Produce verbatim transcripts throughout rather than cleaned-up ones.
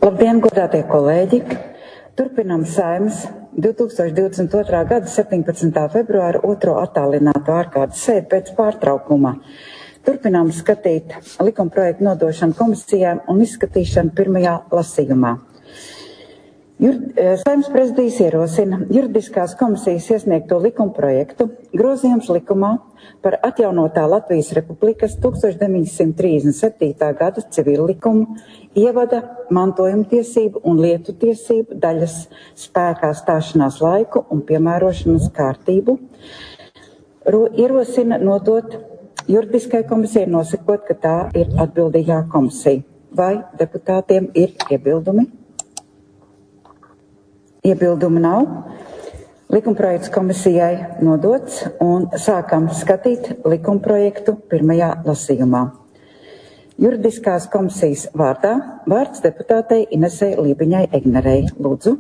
Labdien, godātie kolēģi! Turpinām Saeimas divi tūkstoši divdesmit otrā gada septiņpadsmitā februāra otro attālināto ārkārtas sēdi pēc pārtraukuma. Turpinām skatīt likumprojektu nodošanu komisijām un izskatīšanu pirmajā lasījumā. Saeimas prezidijs ierosina juridiskās komisijas iesniegto likumprojektu grozījums likumā par atjaunotā Latvijas Republikas tūkstoš deviņsimt trīsdesmit septītā gada civillikumu ievada mantojumtiesību un lietu tiesību daļas spēkā stāšanās laiku un piemērošanas kārtību. Ierosina nodot juridiskai komisijai, nosakot, ka tā ir atbildīgā komisija. Vai deputātiem ir iebildumi? Iebildumi nav. Likumprojekts komisijai nodots un sākam skatīt likumprojektu pirmajā lasījumā. Juridiskās komisijas vārdā vārds deputātei Inesei Lībiņai Egnerei. Lūdzu.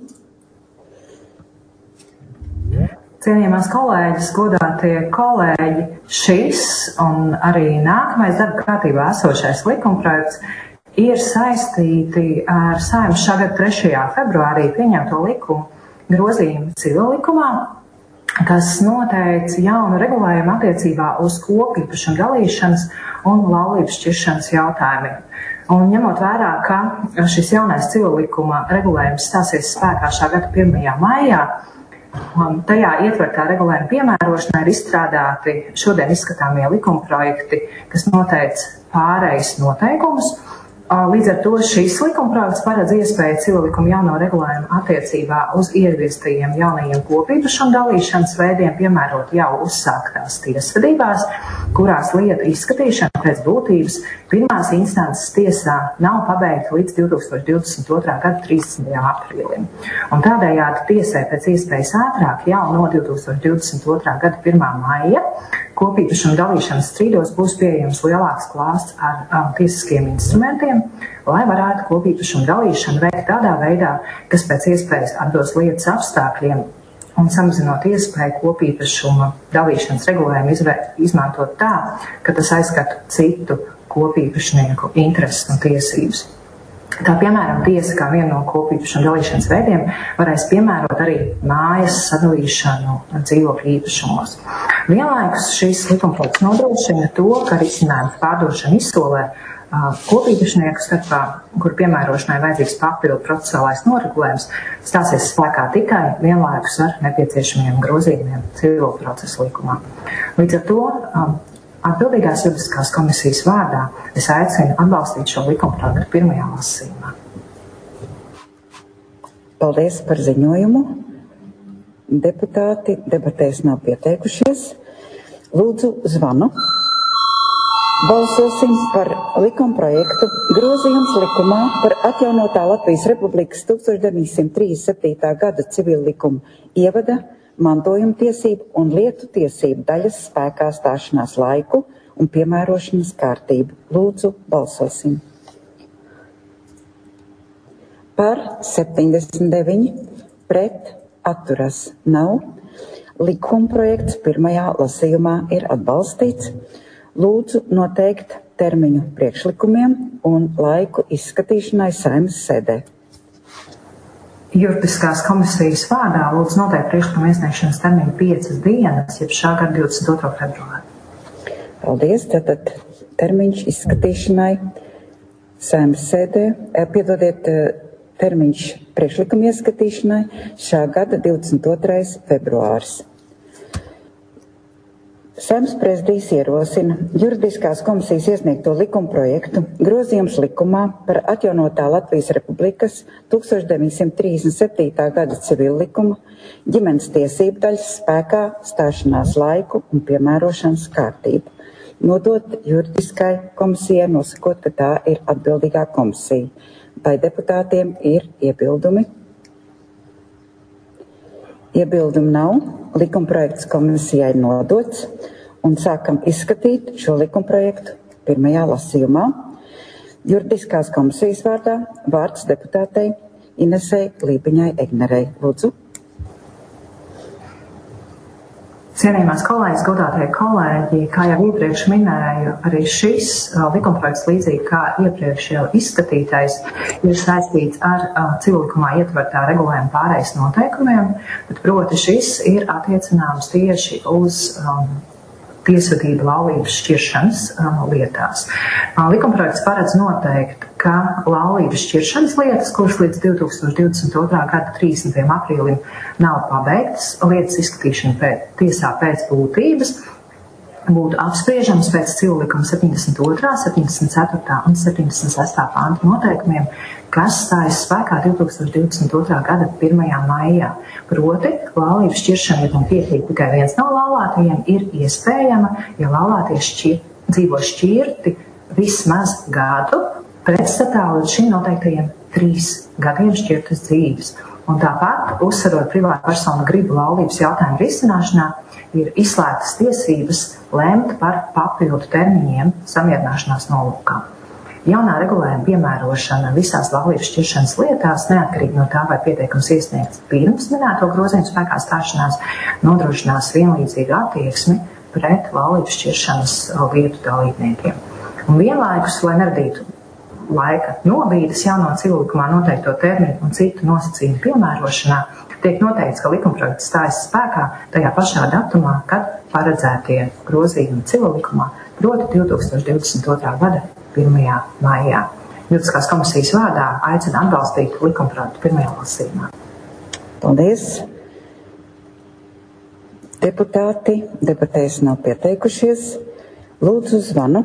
Cienījamās kolēģis, godātie kolēģi, šis un arī nākamais darba kārtībā esošais likumprojekts ir saistīti ar Saeimas šā gada trešajā februārī pieņemto likumu grozījumu civillikumā, kas noteica jaunu regulējumu attiecībā uz kopīpašumu dalīšanas un laulības šķiršanas jautājumiem. Un ņemot vērā, ka šis jaunais civillikuma regulējums stāsies spēkā šā gada pirmajā maijā, tajā ietvertā regulējuma piemērošanā ir izstrādāti šodien izskatāmie likumprojekti, kas noteica pārejas noteikumus. Līdz ar to šīs likumprojekts paredz iespēju civillikuma jauno regulējumu attiecībā uz ieviestajiem jaunajiem kopīpašumu dalīšanas veidiem piemērot jau uzsāktās tiesvedībās, kurās lieta izskatīšana pēc būtības pirmās instances tiesā nav pabeigta līdz divi tūkstoši divdesmit otrā gada trīsdesmitajam aprīlim. Un tādējādi tiesai pēc iespējas ātrāk jau no divi tūkstoši divdesmit otrā gada pirmā maija kopīpašumu dalīšanas strīdos būs pieejams lielāks klāsts ar um, tiesiskiem instrumentiem, lai varētu kopīpašumu dalīšanu veikt tādā veidā, kas pēc iespējas atbilst lietas apstākļiem un samazinot iespēju kopīpašuma dalīšanas regulējumu izmantot tā, ka tas aizskata citu kopīpašnieku intereses un tiesības. Tā piemēram, tiesa kā vienu no kopīpašuma dalīšanas veidiem varēs piemērot arī mājas sadalīšanu dzīvokļu īpašumos. Vienlaikus šīs likumprojekts nodrošina to, ka risinājumu pārdošana izsolē kopīpašnieku starpā, kur piemērošanai vajadzīgs papildu procesuālais noregulējums, stāsies spēkā tikai vienlaikus ar nepieciešamiem grozījumiem civil procesa likumā. Līdz ar to atbildīgās juridiskās komisijas vārdā es aicinu atbalstīt šo likumprojektu pirmajā lasījumā. Paldies par ziņojumu. Deputāti debatēs nav pieteikušies. Lūdzu zvanu. Balsosim par likumprojektu grozījums likumā par atjaunotā Latvijas Republikas tūkstoš deviņsimt trīsdesmit septītā gada civillikumu ievada mantojumtiesību un lietu tiesību daļas spēkā stāšanās laiku un piemērošanas kārtību. Lūdzu, balsosim. Par septiņdesmit deviņi, pret atturas nav. Likumprojekts pirmajā lasījumā ir atbalstīts. Lūdzu noteikt termiņu priekšlikumiem un laiku izskatīšanai Saeimas sēdē. Juridiskās komisijas vārdā lūdzu noteikt priekšlikumu iesniegšanas termiņu piecas dienas, jeb šā gada divdesmit otrā februāra. Paldies, tātad termiņš izskatīšanai Saeimas sēdē, piedodiet, termiņš priekšlikumu ieskatīšanai šā gada divdesmit otrais februārs. Saeimas prezidijs ierosina juridiskās komisijas iesniegto likumprojektu grozījums likumā par atjaunotā Latvijas Republikas tūkstoš deviņsimt trīsdesmit septītā gada civillikumu ģimenes tiesību daļas spēkā stāšanās laiku un piemērošanas kārtību. Nodot juridiskai komisijai, nosakot, ka tā ir atbildīgā komisija. Vai deputātiem ir iebildumi? Iebildumi nav. Likumprojekts komisijai nodots un sākam izskatīt šo likumprojektu pirmajā lasījumā. Juridiskās komisijas vārdā vārds deputātei Inesei Lībiņai Egnerei. Lūdzu. Cienījamās kolēģis, godātie kolēģi, kā jau iepriekš minēju, arī šis likumprojekts, līdzīgi kā iepriekš jau izskatītais, ir saistīts ar civillikumā ietvertā regulējuma pārejas noteikumiem, bet proti šis ir attiecināms tieši uz um, tiesvedību laulības šķiršanas um, lietās. Uh, likumprojekts paredz noteikt, ka laulības šķiršanas lietas, kuras līdz divi tūkstoši divdesmit otrā gada trīsdesmitajam aprīlim nav pabeigtas, lietas izskatīšana pēc, tiesā pēc būtības, būtu apspriežams pēc civillikuma septiņdesmit otrā, septiņdesmit ceturtā un septiņdesmit sestā panta noteikumiem, kas stājas spēkā divi tūkstoši divdesmit otrā gada pirmajā maijā. Proti, laulības šķiršana, ja tam piekrīt tikai viens no laulātajiem, ir iespējama, ja laulātie šķir, dzīvo šķirti vismaz gadu, pretstatā līdz šim noteiktajiem trīs gadiem šķirtas dzīves. Un tāpat, uzsverot privātu personu gribu laulības jautājumu risināšanā, ir izslēgtas tiesības lemt par papildu termiņiem samierināšanās nolūkā. Jaunā regulējuma piemērošana visās laulības šķiršanas lietās, neatkarīgi no tā, vai pieteikums iesniegts pirms minēto grozījumu spēkā stāšanās, nodrošinās vienlīdzīgu attieksmi pret laulības šķiršanas lietu dalībniekiem. Un vienlaikus, lai neradītu laika nobīdes jauno civillikumā noteikto termiņu un citu nosacījumu piemērošanā, tiek noteikts, ka likumprojekts stājas spēkā tajā pašā datumā, kad paredzētie grozījumi civillikumā, proti divi tūkstoši divdesmit otrā gada pirmajā maijā. Juridiskās komisijas vārdā aicina atbalstīt likumprojektu pirmajā lasījumā. Paldies. Deputāti debatēs nav pieteikušies. Lūdzu zvanu.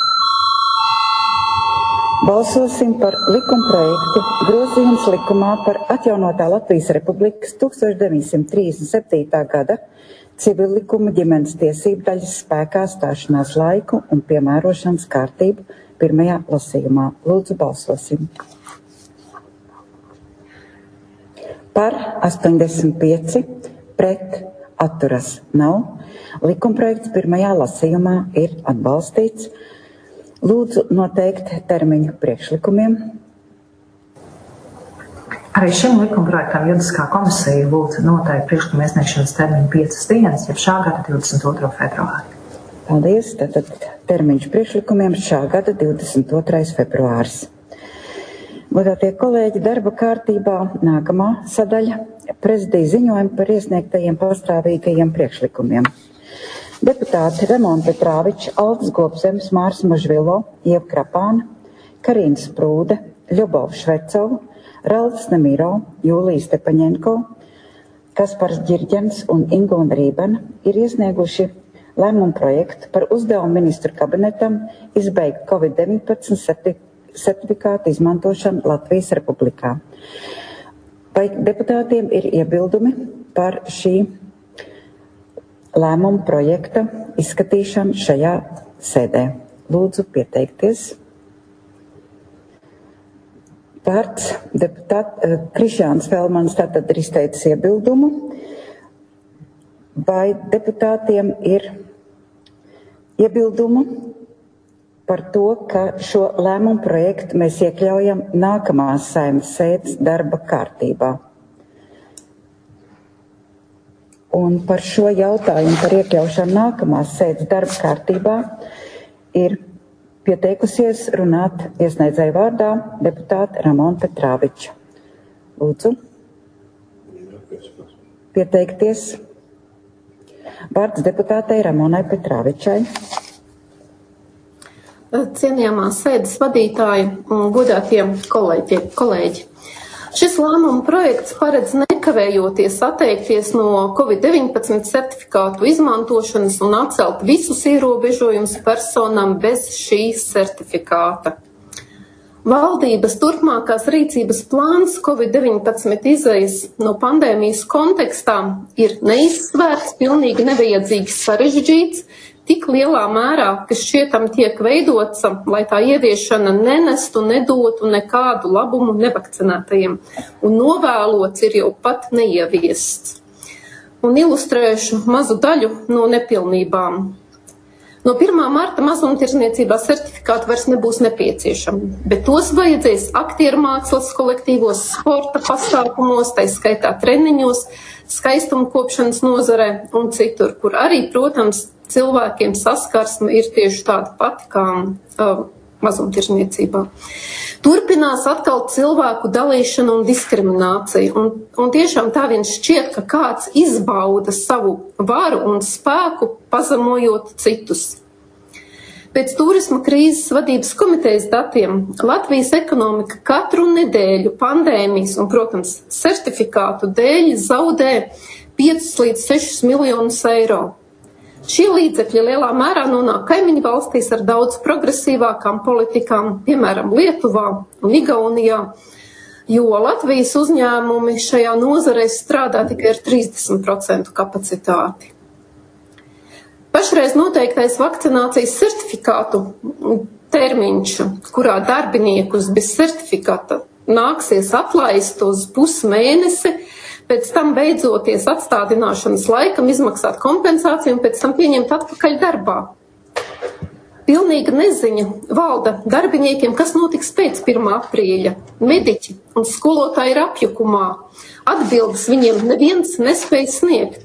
Balsosim par likumprojektu grozījums likumā par atjaunotā Latvijas Republikas tuksstoš deviņsimt trīsdesmit septītā gada civillikuma ģimenes tiesību daļas spēkā stāšanās laiku un piemērošanas kārtību pirmajā lasījumā. Lūdzu, balsosim. Par astoņdesmit pieci, pret atturas nav. Likumprojekts pirmajā lasījumā ir atbalstīts. Lūdzu noteikt termiņu priekšlikumiem. Arī šim likumprojektam juridiskā komisija lūdza noteikt priekšlikuma iesniegšanas termiņu piecas dienas, jeb šā gada divdesmit otro februāri. Paldies. Tātad termiņš priekšlikumiem šā gada divdesmit otrais februāris. Godātie kolēģi, darba kārtībā nākamā sadaļa – prezidija ziņojumi par iesniegtajiem pastāvīgajiem priekšlikumiem. Deputāti Ramona Petrāviča, Aldis Gobzems, Mārs Mažvilo, Ieva Krapāna, Karina Sprūde, Ļubova Švecova, Ralfs Nemiro, Jūlija Stepaņenko, Kaspars Ģirģens un Ingūna Rībena ir iesnieguši lēmumu projektu par uzdevumu ministru kabinetam izbeigt covid deviņpadsmit certifikātu izmantošanu Latvijas Republikā. Vai deputātiem ir iebildumi par šī lēmuma projekta izskatīšanu šajā sēdē? Lūdzu pieteikties. Vārds deputāt Krišjāns Velmans tātad ir izteicis iebildumu. Vai deputātiem ir iebildumu par to, ka šo lēmumu projektu mēs iekļaujam nākamās Saeimas sēdes darba kārtībā? Un par šo jautājumu par iekļaušanu nākamās sēdes darba kārtībā ir pieteikusies runāt iesniedzēju vārdā deputāte Ramona Petrāviča. Lūdzu. Pieteikties. Vārds deputātei Ramonai Petrāvičai. Cienījamā sēdes vadītāji un godātie kolēģi. kolēģi. Šis lēmuma projekts paredz nekavējoties atteikties no covid deviņpadsmit certifikātu izmantošanas un atcelt visus ierobežojumus personām bez šīs certifikāta. Valdības turpmākās rīcības plāns covid deviņpadsmit izejas no pandēmijas kontekstā ir neizsvērts, pilnīgi nevajadzīgs sarežģīts, tik lielā mērā, ka šķietam tiek veidots, lai tā ieviešana nenestu, nedotu nekādu labumu nevakcinētajiem, un novēlots ir jau pat neieviests. Un ilustrēšu mazu daļu no nepilnībām. No pirmā marta mazumtirdzniecībā certifikāti vairs nebūs nepieciešami, bet tos vajadzēs aktieru mākslas kolektīvos, sporta pasākumos, tai skaitā treniņos, skaistuma kopšanas nozarē un citur, kur arī, protams, cilvēkiem saskarsme ir tieši tāda pati kā uh, mazumtirdzniecībā. Turpinās atkal cilvēku dalīšana un diskriminācija, un, un tiešām tā vien šķiet, ka kāds izbauda savu varu un spēku, pazemojot citus. Pēc turisma krīzes vadības komitejas datiem Latvijas ekonomika katru nedēļu pandēmijas un, protams, certifikātu dēļ zaudē piecus līdz sešus miljonus eiro. Šie līdzekļi lielā mērā nonāk kaimiņu valstīs ar daudz progresīvākām politikām, piemēram, Lietuvā un Igaunijā, jo Latvijas uzņēmumi šajā nozarē strādā tikai ar trīsdesmit procentu kapacitāti. Pašreiz noteiktais vakcinācijas certifikātu termiņš, kurā darbiniekus bez certifikāta nāksies atlaist uz pusmēnesi, pēc tam beidzoties atstādināšanas laikam izmaksāt kompensāciju un pēc tam pieņemt atpakaļ darbā. Pilnīga neziņa valda darbiniekiem, kas notiks pēc pirmā aprīļa. Mediķi un skolotāji ir apjukumā. Atbildes viņiem neviens nespēj sniegt.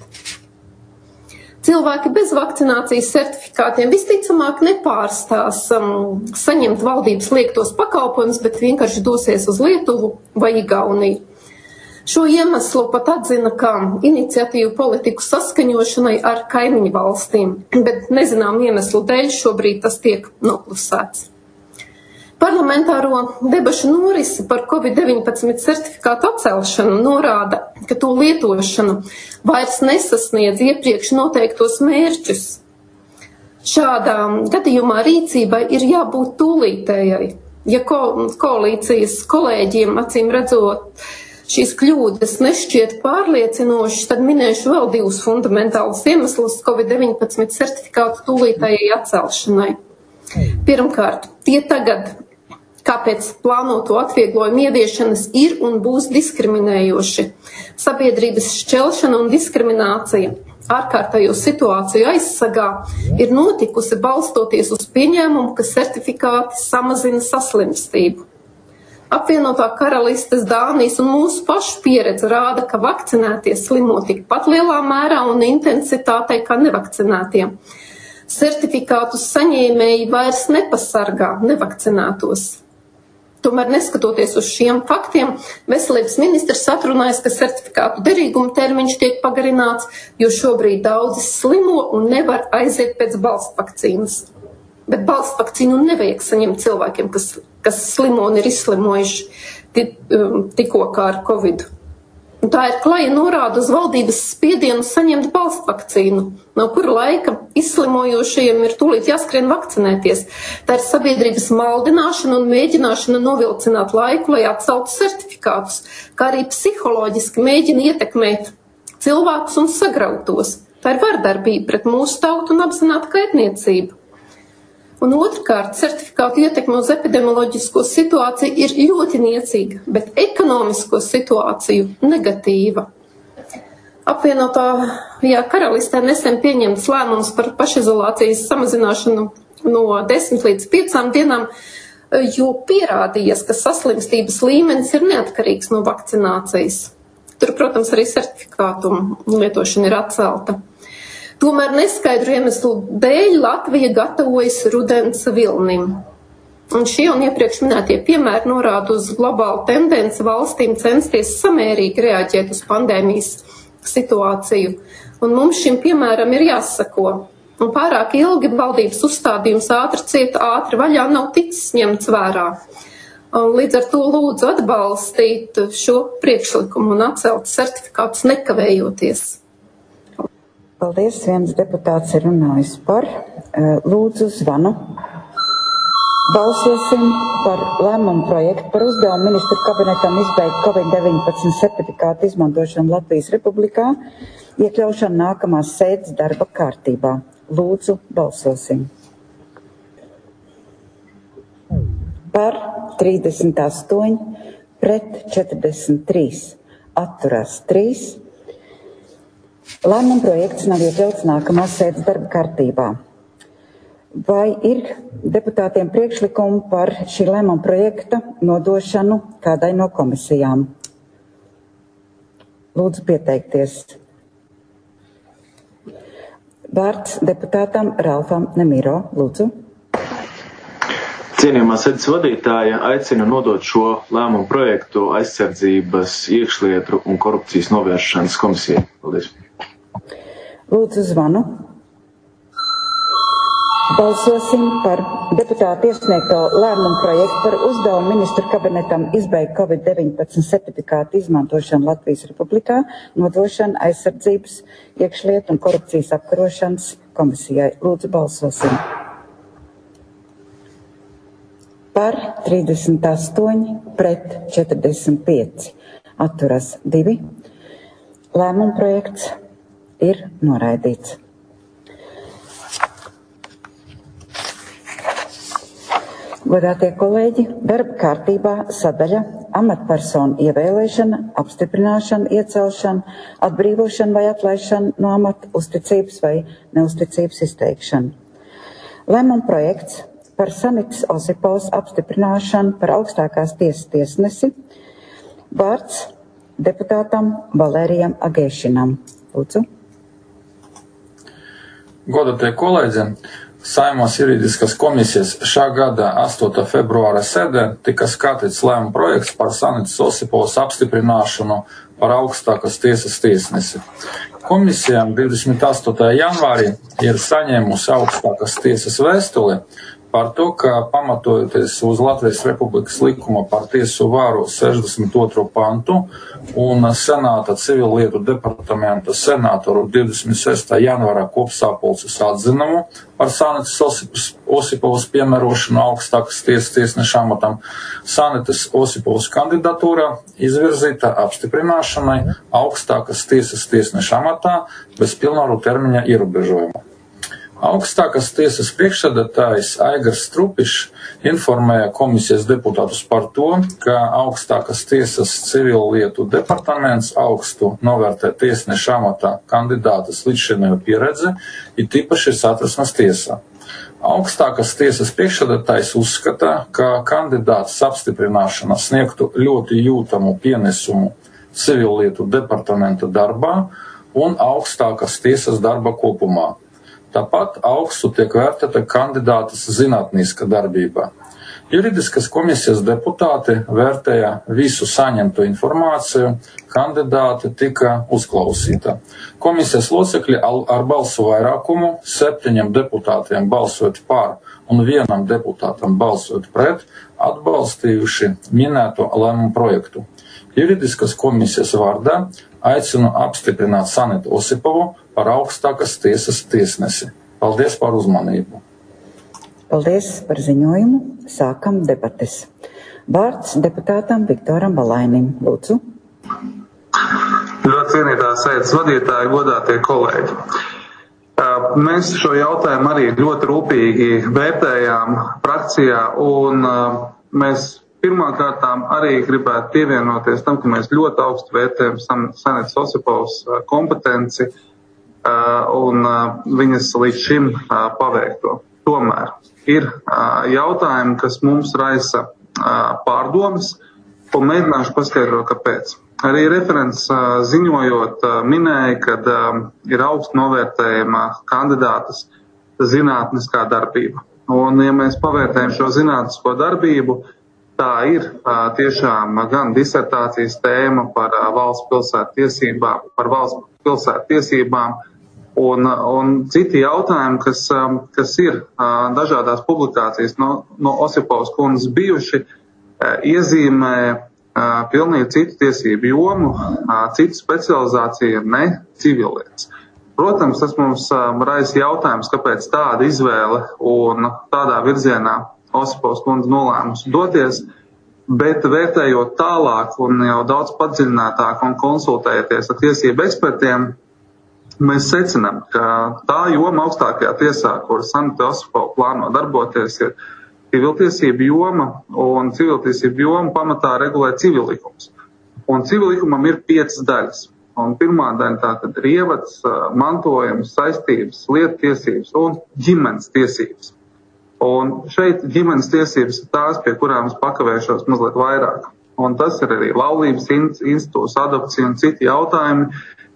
Cilvēki bez vakcinācijas certifikātiem visticamāk nepārstās um, saņemt valdības liektos pakalpojumus, bet vienkārši dosies uz Lietuvu vai Igauniju. Šo iemeslu pat atzina kā iniciatīvu politiku saskaņošanai ar kaimiņu valstīm, bet nezinām iemeslu dēļ šobrīd tas tiek noklusēts. Parlamentāro debašu norisi par covid deviņpadsmit certifikātu atcelšanu norāda, ka to lietošana vairs nesasniedz iepriekš noteiktos mērķus. Šādā gadījumā rīcībai ir jābūt tūlītējai. Ja ko, koalīcijas kolēģiem acīm redzot, šīs kļūdas nešķiet pārliecinošas, tad minēšu vēl divus fundamentālus iemeslus covid deviņpadsmit certifikātu tūlītējai atcelšanai. Pirmkārt, tie tagad, kāpēc plānoto atvieglojumu ieviešanas ir un būs diskriminējoši. Sabiedrības šķelšana un diskriminācija ārkārtējo situāciju aizsargā ir notikusi balstoties uz pieņēmumu, ka certifikāti samazina saslimstību. Apvienotā karalistes, Dānijas un mūsu pašu pieredze rāda, ka vakcinētie slimo tikpat lielā mērā un intensitātei kā nevakcinētie. Certifikātus saņēmēji vairs nepasargā nevakcinētos. Tomēr, neskatoties uz šiem faktiem, veselības ministrs atrunājas, ka certifikātu derīguma termiņš tiek pagarināts, jo šobrīd daudzi slimo un nevar aiziet pēc balstvakcīnas. Bet balstvakcīnu nevajag saņemt cilvēkiem, kas, kas slimo un ir izslimojuši tikko kā ar Covid. Un tā ir klaja norāda uz valdības spiedienu saņemt balstvakcīnu, no kura laika izslimojošajiem ir tūlīt jāskrien vakcinēties. Tā ir sabiedrības maldināšana un mēģināšana novilcināt laiku, lai atceltu certifikātus, kā arī psiholoģiski mēģina ietekmēt cilvēkus un sagrautos. Tā ir vardarbība pret mūsu tautu un apzināta kaitniecība. Un otrkārt, certifikātu ietekme uz epidemioloģisko situāciju ir ļoti niecīga, bet ekonomisko situāciju negatīva. Apvienotā karalistē nesen pieņemts lēmums par pašizolācijas samazināšanu no desmit līdz piecām dienām, jo pierādījies, ka saslimstības līmenis ir neatkarīgs no vakcinācijas. Tur, protams, arī certifikātu lietošana ir atcelta. Tomēr neskaidru iemeslu dēļ Latvija gatavojas rudens vilnim. Un šie un iepriekš minētie piemēri norāda uz globālu tendenci valstīm censties samērīgi reaģēt uz pandēmijas situāciju. Un mums šim piemēram ir jāsako. Un pārāk ilgi valdības uzstādījums ātri cieta, ātri vaļā nav ticis ņemts vērā. Un līdz ar to lūdzu atbalstīt šo priekšlikumu un atcelt certifikātus nekavējoties. Paldies, viens deputāts ir runājis par. Lūdzu zvanu. Balsosim par lēmumu projektu par uzdevumu ministru kabinetam izbeigt covid deviņpadsmit certifikātu izmantošanu Latvijas Republikā, iekļaušanu nākamās sēdes darba kārtībā. Lūdzu, balsosim. Par trīsdesmit astoņi, pret četrdesmit trīs, atturās trīs. Lēmuma projekts nav iekļauts nākamās sēdes darba kārtībā. Vai ir deputātiem priekšlikumi par šī lēmuma projekta nodošanu kādai no komisijām? Lūdzu pieteikties. Vārds deputātam Ralfam Nemiro. Lūdzu. Cienījamā sēdes vadītāja aicina nodot šo lēmumu projektu aizsardzības, iekšlietu un korupcijas novēršanas komisijai. Paldies. Lūdzu zvanu. Balsosim par deputātu iesniegto lēmumu projektu par uzdevumu ministru kabinetam izbeigt covid deviņpadsmit certifikātu izmantošanu Latvijas Republikā, nodošanu aizsardzības, iekšlietu un korupcijas apkarošanas komisijai. Lūdzu balsosim. Par trīsdesmit astoņi, pret četrdesmit pieci, atturas divi. Lēmuma projekts ir noraidīts. Godātie kolēģi, darba kārtībā sadaļa amatpersonu ievēlēšana, apstiprināšana, iecelšana, atbrīvošana vai atlaišana no amata, uzticības vai neuzticības izteikšana. Lēmuma projekts par Sanitas Osipovas apstiprināšanu par augstākās tiesas tiesnesi. Vārds deputātam Valērijam Agēšinam. Lūdzu. Godātie kolēģi, Saeimas juridiskas komisijas šā gada astotā februāra sēdē tika skatīts lēmuma projekts par Sanitas Osipovas apstiprināšanu par augstākās tiesas tiesnesi. Komisijām divdesmit astotajā janvārī ir saņēmusi augstākās tiesas vēstuli par to, ka pamatojoties uz Latvijas Republikas likuma par tiesu vāru sešdesmit otro pantu un Senāta civilietu departamenta senātoru divdesmit sestā janvārā kopsapulces atzinumu par Sanitas Osipovas piemērošanu augstākas tiesas tiesneša amatam, Sanitas Osipovas kandidatūra izvirzīta apstiprināšanai augstākas tiesas tiesneša amatā bez pilnvaru termiņa ierobežojuma. Augstākās tiesas priekšsēdētājs Aigars Strupišs informēja komisijas deputātus par to, ka augstākās tiesas civilietu departaments augstu novērtē tiesneša amatā kandidātas līdzšinējo pieredzi, it īpaši Satversmes tiesā. Augstākās tiesas priekšsēdētājs uzskata, ka kandidātas apstiprināšana sniegtu ļoti jūtamu pienesumu civilietu departamenta darbā un augstākās tiesas darba kopumā. Tāpat augstu tiek vērtēta kandidātas zinātniska darbībā. Juridiskas komisijas deputāti vērtēja visu saņemto informāciju, kandidāti tika uzklausīta. Komisijas locekļi ar balsu vairākumu, septiņiem deputātiem balsot par un vienam deputātam balsot pret, atbalstījuši minēto lēmumu projektu. Juridiskas komisijas vārdā aicinu apstiprināt Sanitu Osipovu par augstākas tiesas tiesnesi. Paldies par uzmanību. Paldies par ziņojumu. Sākam debates. Vārds deputātam Viktoram Balainim. Lūdzu. Ļoti cienītā sēdes vadītāji, godātie kolēģi. Mēs šo jautājumu arī ļoti rūpīgi vērtējām frakcijā, un mēs pirmkārtām arī gribētu pievienoties tam, ka mēs ļoti augstu vērtējam Sanitas Osipovas kompetenci un viņas līdz šim paveikto. Tomēr ir jautājumi, kas mums raisa pārdomas, un mēģināšu paskaidrot, kāpēc. Arī referents ziņojot minēja, ka ir augstu novērtējama kandidātas zinātniskā darbība. Un, ja mēs pavērtējam šo zinātnisko darbību, tā ir tiešām gan disertācijas tēma par valsts pilsētu tiesībām, par valsts pilsētu tiesībām un, un citi jautājumi, kas, kas ir dažādās publikācijas no, no Osipovas kundzes bijuši, iezīmē pilnīgi citu tiesību jomu, citu specializāciju, ne civillietas. Protams, tas mums raisa jautājums, kāpēc tāda izvēle un tādā virzienā Osipovas kundze nolēmusi doties, bet vērtējot tālāk un jau daudz padziļinātāk un konsultējoties ar tiesību ekspertiem, mēs secinām, ka tā joma augstākajā tiesā, kur Sanita Osipova plāno darboties, ir civiltiesību joma, un civiltiesību joma pamatā regulē civillikums. Un civillikumam ir piecas daļas. Un pirmā daļa tātad ir ievads, mantojums, saistības, liettiesības un ģimenes tiesības. Un šeit ģimenes tiesības ir tās, pie kurām es pakavēšos mazliet vairāk. Un tas ir arī laulības institūts, adopcija un citi jautājumi,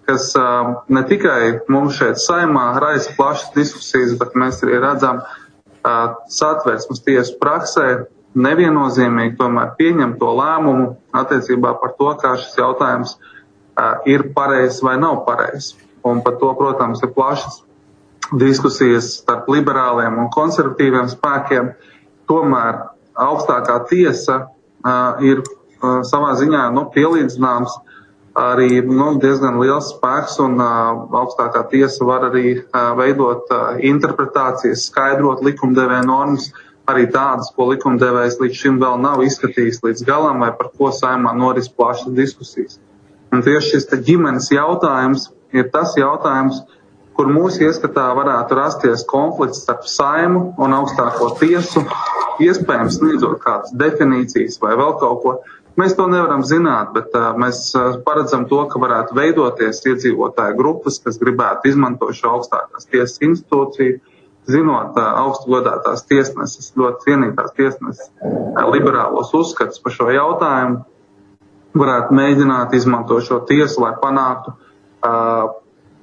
kas ne tikai mums šeit Saeimā raisa plašas diskusijas, bet mēs arī redzam Satversmes tiesu praksē neviennozīmīgi tomēr pieņem to lēmumu attiecībā par to, kā šis jautājums ir pareizs vai nav pareizs. Un par to, protams, ir plašas diskusijas starp liberāliem un konservatīviem spēkiem. Tomēr augstākā tiesa uh, ir uh, savā ziņā nu, pielīdzināms arī nu, diezgan liels spēks, un uh, augstākā tiesa var arī uh, veidot uh, interpretācijas, skaidrot likumdevēja normas, arī tādas, ko likumdevējs līdz šim vēl nav izskatījis līdz galam, vai par ko Saeimā noris plašas diskusijas. Un tieši šis te ģimenes jautājums ir tas jautājums, kur mūsu ieskatā varētu rasties konflikts starp Saimu un augstāko tiesu, iespējams sniedzot kādas definīcijas vai vēl kaut ko. Mēs to nevaram zināt, bet uh, mēs uh, paredzam to, ka varētu veidoties iedzīvotāju grupas, kas gribētu izmantot šo augstākās tiesas institūciju, zinot uh, augstu godātās tiesneses, ļoti cienītās tiesneses uh, liberālos uzskatus par šo jautājumu, varētu mēģināt izmantot šo tiesu, lai panāktu uh,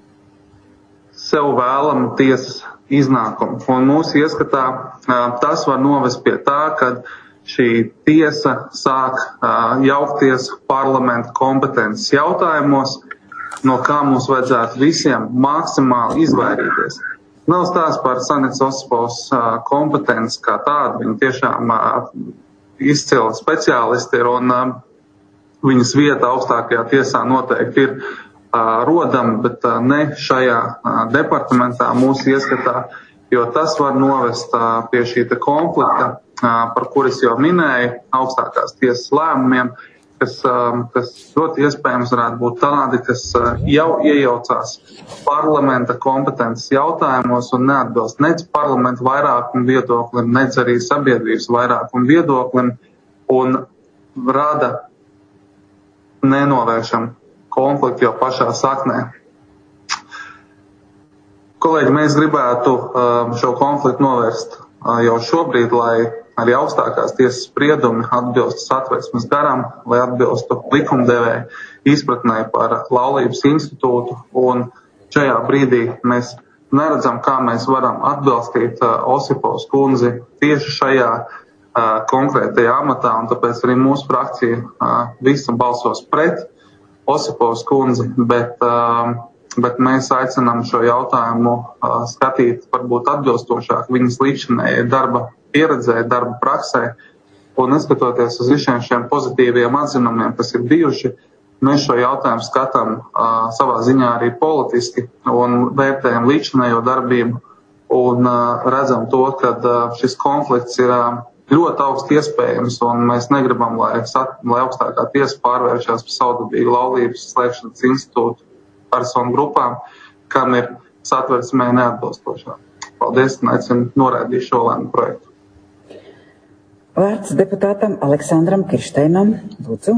sev vēlamu tiesas iznākumu. Un mūsu ieskatā tas var novest pie tā, ka šī tiesa sāk jaukties parlamenta kompetences jautājumos, no kā mums vajadzētu visiem maksimāli izvairīties. Nav stāsts par Sanits Osipovs kompetenci kā tādu, viņi tiešām izcili speciālisti ir, un viņas vieta augstākajā tiesā noteikti ir rodam, bet ne šajā departamentā mūsu ieskatā, jo tas var novest pie šī te konflikta, par kuras jau minēju, augstākās tiesas lēmumiem, kas, kas ļoti iespējams varētu būt tādi, kas jau iejaucās parlamenta kompetences jautājumos un neatbilst nec parlamenta vairākumu viedoklim, nec arī sabiedrības vairākumu viedoklim un rada nenovēršam konfliktu jau pašā saknē. Kolēģi, mēs gribētu šo konfliktu novērst jau šobrīd, lai arī augstākās tiesas spriedumi atbilstu Satversmes garam, lai atbilstu likumdevēja izpratnē par laulības institūtu, un šajā brīdī mēs neredzam, kā mēs varam atbalstīt Osipovs kundzi tieši šajā konkrētajā amatā, un tāpēc arī mūsu frakcija visa balsos pret Osipovs kundzi, bet, bet mēs aicinām šo jautājumu skatīt varbūt atbilstošāk viņas līdzinējai darba pieredzē, darba praksē, un neskatoties uz visiem šiem pozitīviem atzinumiem, kas ir bijuši, mēs šo jautājumu skatām savā ziņā arī politiski un vērtējam līdzinējo darbību un redzam to, ka šis konflikts ir ļoti augsts iespējams, un mēs negribam, lai, lai augstākā tiesa pārvēršās par savdabīgu laulības slēgšanas institūtu personu grupām, kam ir Satversmē neatbilstošā. Paldies, un aicinu noraidīt šo lēmumu projektu. Vārds deputātam Aleksandram Kiršteinam. Lūdzu.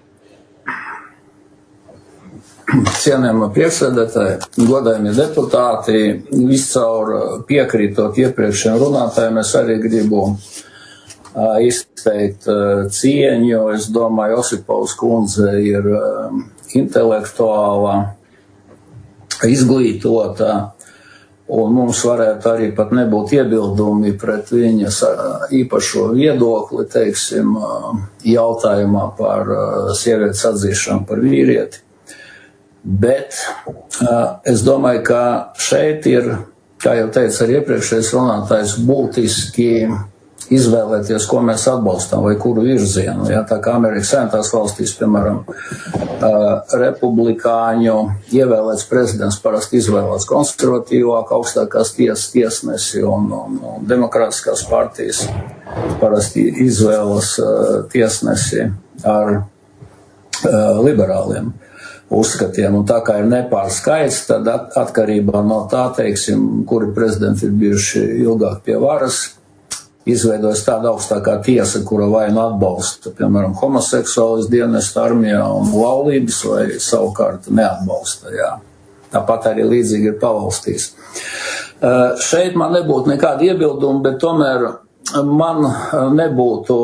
Cienējamie priekšsēdētāji, godājamie deputāti, viscaur piekrītot iepriekšējiem runātājiem, es arī gribu izteikt cieņu. Es domāju, Osipovs kundze ir intelektuāla, izglītota, un mums varētu arī pat nebūt iebildumi pret viņas īpašo viedokli, teiksim, jautājumā par sievietes atzīšanu par vīrieti. Bet es domāju, ka šeit ir, kā jau teica arī iepriekšējais runātājs, būtiski izvēlēties, ko mēs atbalstām vai kuru virzienu. Ja, tā kā Amerikas Savienotās valstīs, piemēram, republikāņu ievēlēts prezidents parasti izvēlēts konservatīvāk augstākās tiesas tiesnesi un, un, un demokrātiskās partijas parasti izvēlas tiesnesi ar liberāliem uzskatiem. Un tā kā ir nepārskaits, tad atkarībā no tā, teiksim, kuri prezidenti ir bijuši ilgāk pie varas, izveidojas tāda augstākā tiesa, kura vai nu atbalsta, piemēram, homoseksuālis dienestu armijā un laulības, vai savukārt neatbalsta. Jā. Tāpat arī līdzīgi ir pavalstīs. Uh, šeit man nebūtu nekāda iebilduma, bet tomēr man nebūtu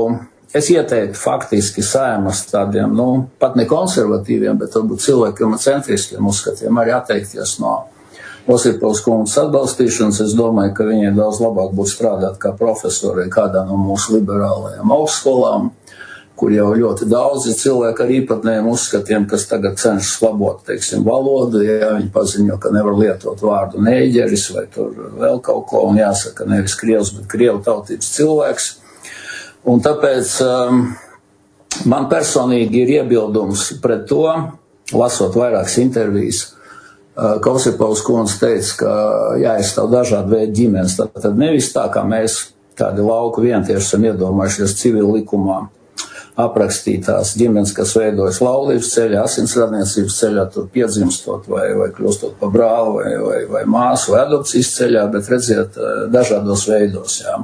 es ieteiktu faktiski Saeimas tādiem, nu, pat ne konservatīviem, bet varbūt cilvēkiem un centriskiem uzskatiem arī atteikties no Osipovas kundzes atbalstīšanas. Es domāju, ka viņai daudz labāk būtu strādāt kā profesori kādā no mūsu liberālajām augstskolām, kur jau ļoti daudzi cilvēki ar īpatnējiem uzskatiem, kas tagad cenšas labot, teiksim, valodu, ja viņi paziņo, ka nevar lietot vārdu nēģeris vai tur vēl kaut ko, un jāsaka nevis krievs, bet krievu tautības cilvēks. Un tāpēc um, man personīgi ir iebildums pret to, lasot vairākas intervijas, uh, ka Osipovas kundze teica, ka jāizstāv dažādi veidi ģimenes. Tad nevis tā, kā mēs tādi lauku vientieši esam iedomājušies civil likumā aprakstītās ģimenes, kas veidojas laulības ceļā, asinsradniecības ceļā, tur piedzimstot vai, vai kļūstot pa brāli vai, vai, vai māsu vai adopcijas ceļā, bet redziet dažādos veidos, jā.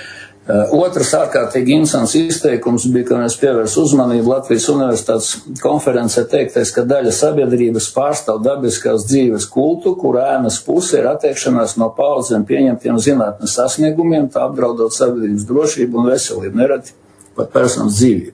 Otrs ārkārtīgi interesants izteikums bija, ka mēs pievērs uzmanību Latvijas Universitātes konferencē teiktais, ka daļa sabiedrības pārstāv dabiskās dzīves kultu, kur ēnas puse ir attiekšanās no paudzēm pieņemtiem zinātnes sasniegumiem, tā apdraudot sabiedrības drošību un veselību, nereti pat personas dzīvību.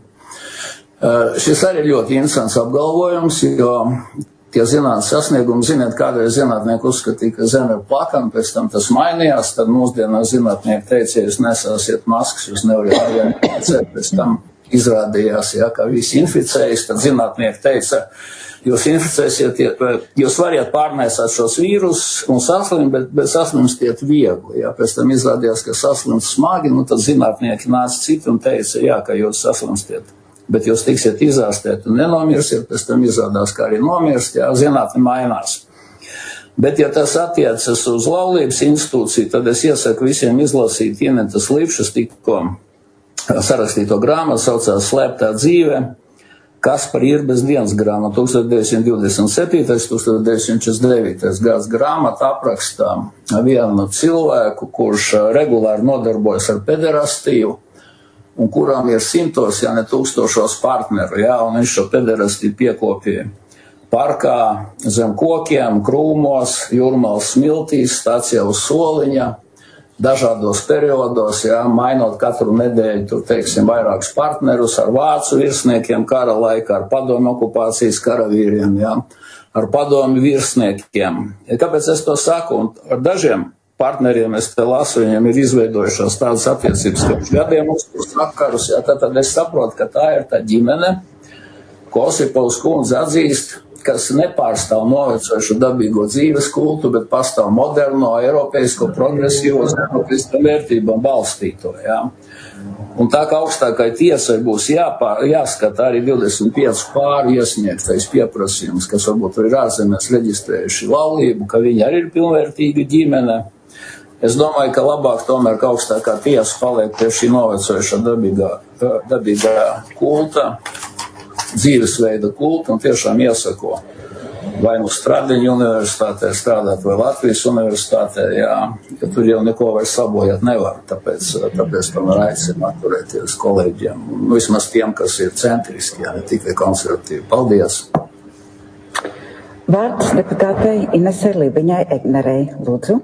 Uh, šis arī ir ļoti interesants apgalvojums, jo tie zinātnes sasniegumi, ziniet, kādreiz zinātnieki uzskatīja, ka zeme ir plakana, pēc tam tas mainījās, tad mūsdienās zinātnieki teica, ja jūs nesāsiet maskas, jūs nevariet inficēt, pēc tam izrādījās, ja, ka visi inficējas, tad zinātnieki teica, jūs inficēsiet, jūs variet pārnēsāt šos vīrusus un saslimt, bet, bet saslimstiet viegli, ja, pēc tam izrādījās, ka saslimt smagi, nu tad zinātnieki nāca citi un teica, jā, ka jūs saslimstiet. Bet jūs tiksiet izārstēt un nenomirsiet, pēc tam izrādās, kā arī nomirst, jā, zinātne mainās. Bet, ja tas attiecas uz laulības institūciju, tad es iesaku visiem izlasīt Inetas Lipšas tikko sarakstīto grāmatu, saucās Slēptā dzīve, kas par Irbes dienas grāmatu tūkstoš deviņsimt divdesmit septītais, tūkstoš deviņsimt četrdesmit devītais gads grāmata aprakstā vienu cilvēku, kurš regulāri nodarbojas ar pederastiju, un kurām ir simtos, ja ne tūkstošos partneru, jā, un viņš šo pederastiju piekopīja parkā, zem kokiem, krūmos, Jūrmalas smiltīs, stācijā uz soliņa, dažādos periodos, jā, mainot katru nedēļu, tur, teiksim, vairākus partnerus ar vācu virsniekiem kara laikā, ar padomju okupācijas karavīriem, jā, ar padomju virsniekiem. Ja, kāpēc es to saku? Un ar dažiem partneriem, es te lasu, viņiem ir izveidojušās tādas attiecības, ka gadiem uztur sakarus, jā, tad, tad es saprotu, ka tā ir tā ģimene, ko Osipovas kundze atzīst, kas nepārstāv novecojušu dabīgo dzīves kultu, bet pastāv moderno, eiropeisko, progresīvo, zinātniskām vērtībām balstīto, jā. Un tā kā augstākai tiesai būs jāpār, jāskata arī divdesmit pieci pāri iesniegtais pieprasījums, kas varbūt ir ārzemēs reģistrējuši laulību, ka viņi arī ir pilnvērtīga ģimene. Es domāju, ka labāk tomēr, ka augstākā tiesa paliek pie šī novecojušā dabīgā, dabīgā kulta, dzīvesveida kulta, un tiešām iesako vai nu Stradiņu universitātē strādāt, vai Latvijas universitātē, jā, ka tur jau neko vairs sabojāt nevar, tāpēc, tāpēc tomēr aicinu atturēties kolēģiem, nu, vismaz tiem, kas ir centriski, jā, ne tikai konservatīvi. Paldies! Vārds deputātei Inesei Lībiņai Egnerei. Lūdzu.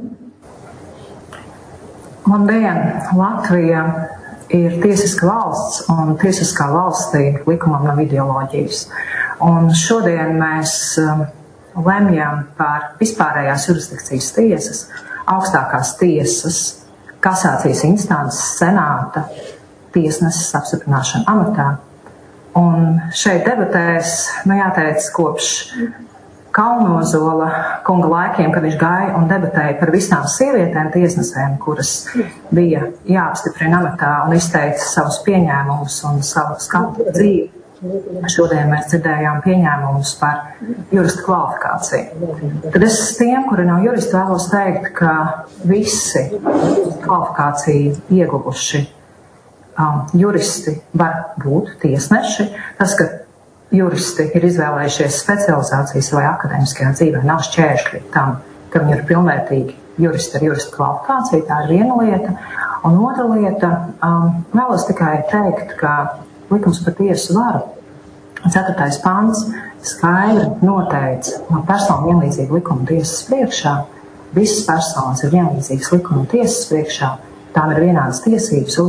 Labdien! Latvija ir tiesiska valsts, un tiesiskā valstī likumam nav ideoloģijas. Un šodien mēs um, lemjam par vispārējās jurisdikcijas tiesas, augstākās tiesas, kasācijas instances, senāta, tiesneses apstiprināšanu amatā. Un šeit debatēs, nu jāteic, kopš Kalnozola kunga laikiem, kad viņš gāja un debatēja par visām sievietēm tiesnesēm, kuras bija jāapstiprina amatā un izteica savus pieņēmumus un savu skatu dzīvi. Šodien mēs dzirdējām pieņēmumus par jurista kvalifikāciju. Tad es tiem, kuri nav juristi, vēlos teikt, ka visi kvalifikāciju ieguvuši um, juristi var būt tiesneši. Tas, ka juristi ir izvēlējušies specializāciju savai akadēmiskajā dzīvē, nav šķēršļi tam, ka viņi ir pilnvērtīgi juristi ar jurista kvalifikāciju, tā ir viena lieta. Un otra lieta, um, vēlos tikai teikt, ka likums par tiesu varu, ceturtais pants, skaidri noteica, ka persona vienlīdzīga likuma tiesas priekšā, visas personas ir vienlīdzīgas likuma tiesas priekšā, tām ir vienādas tiesības uz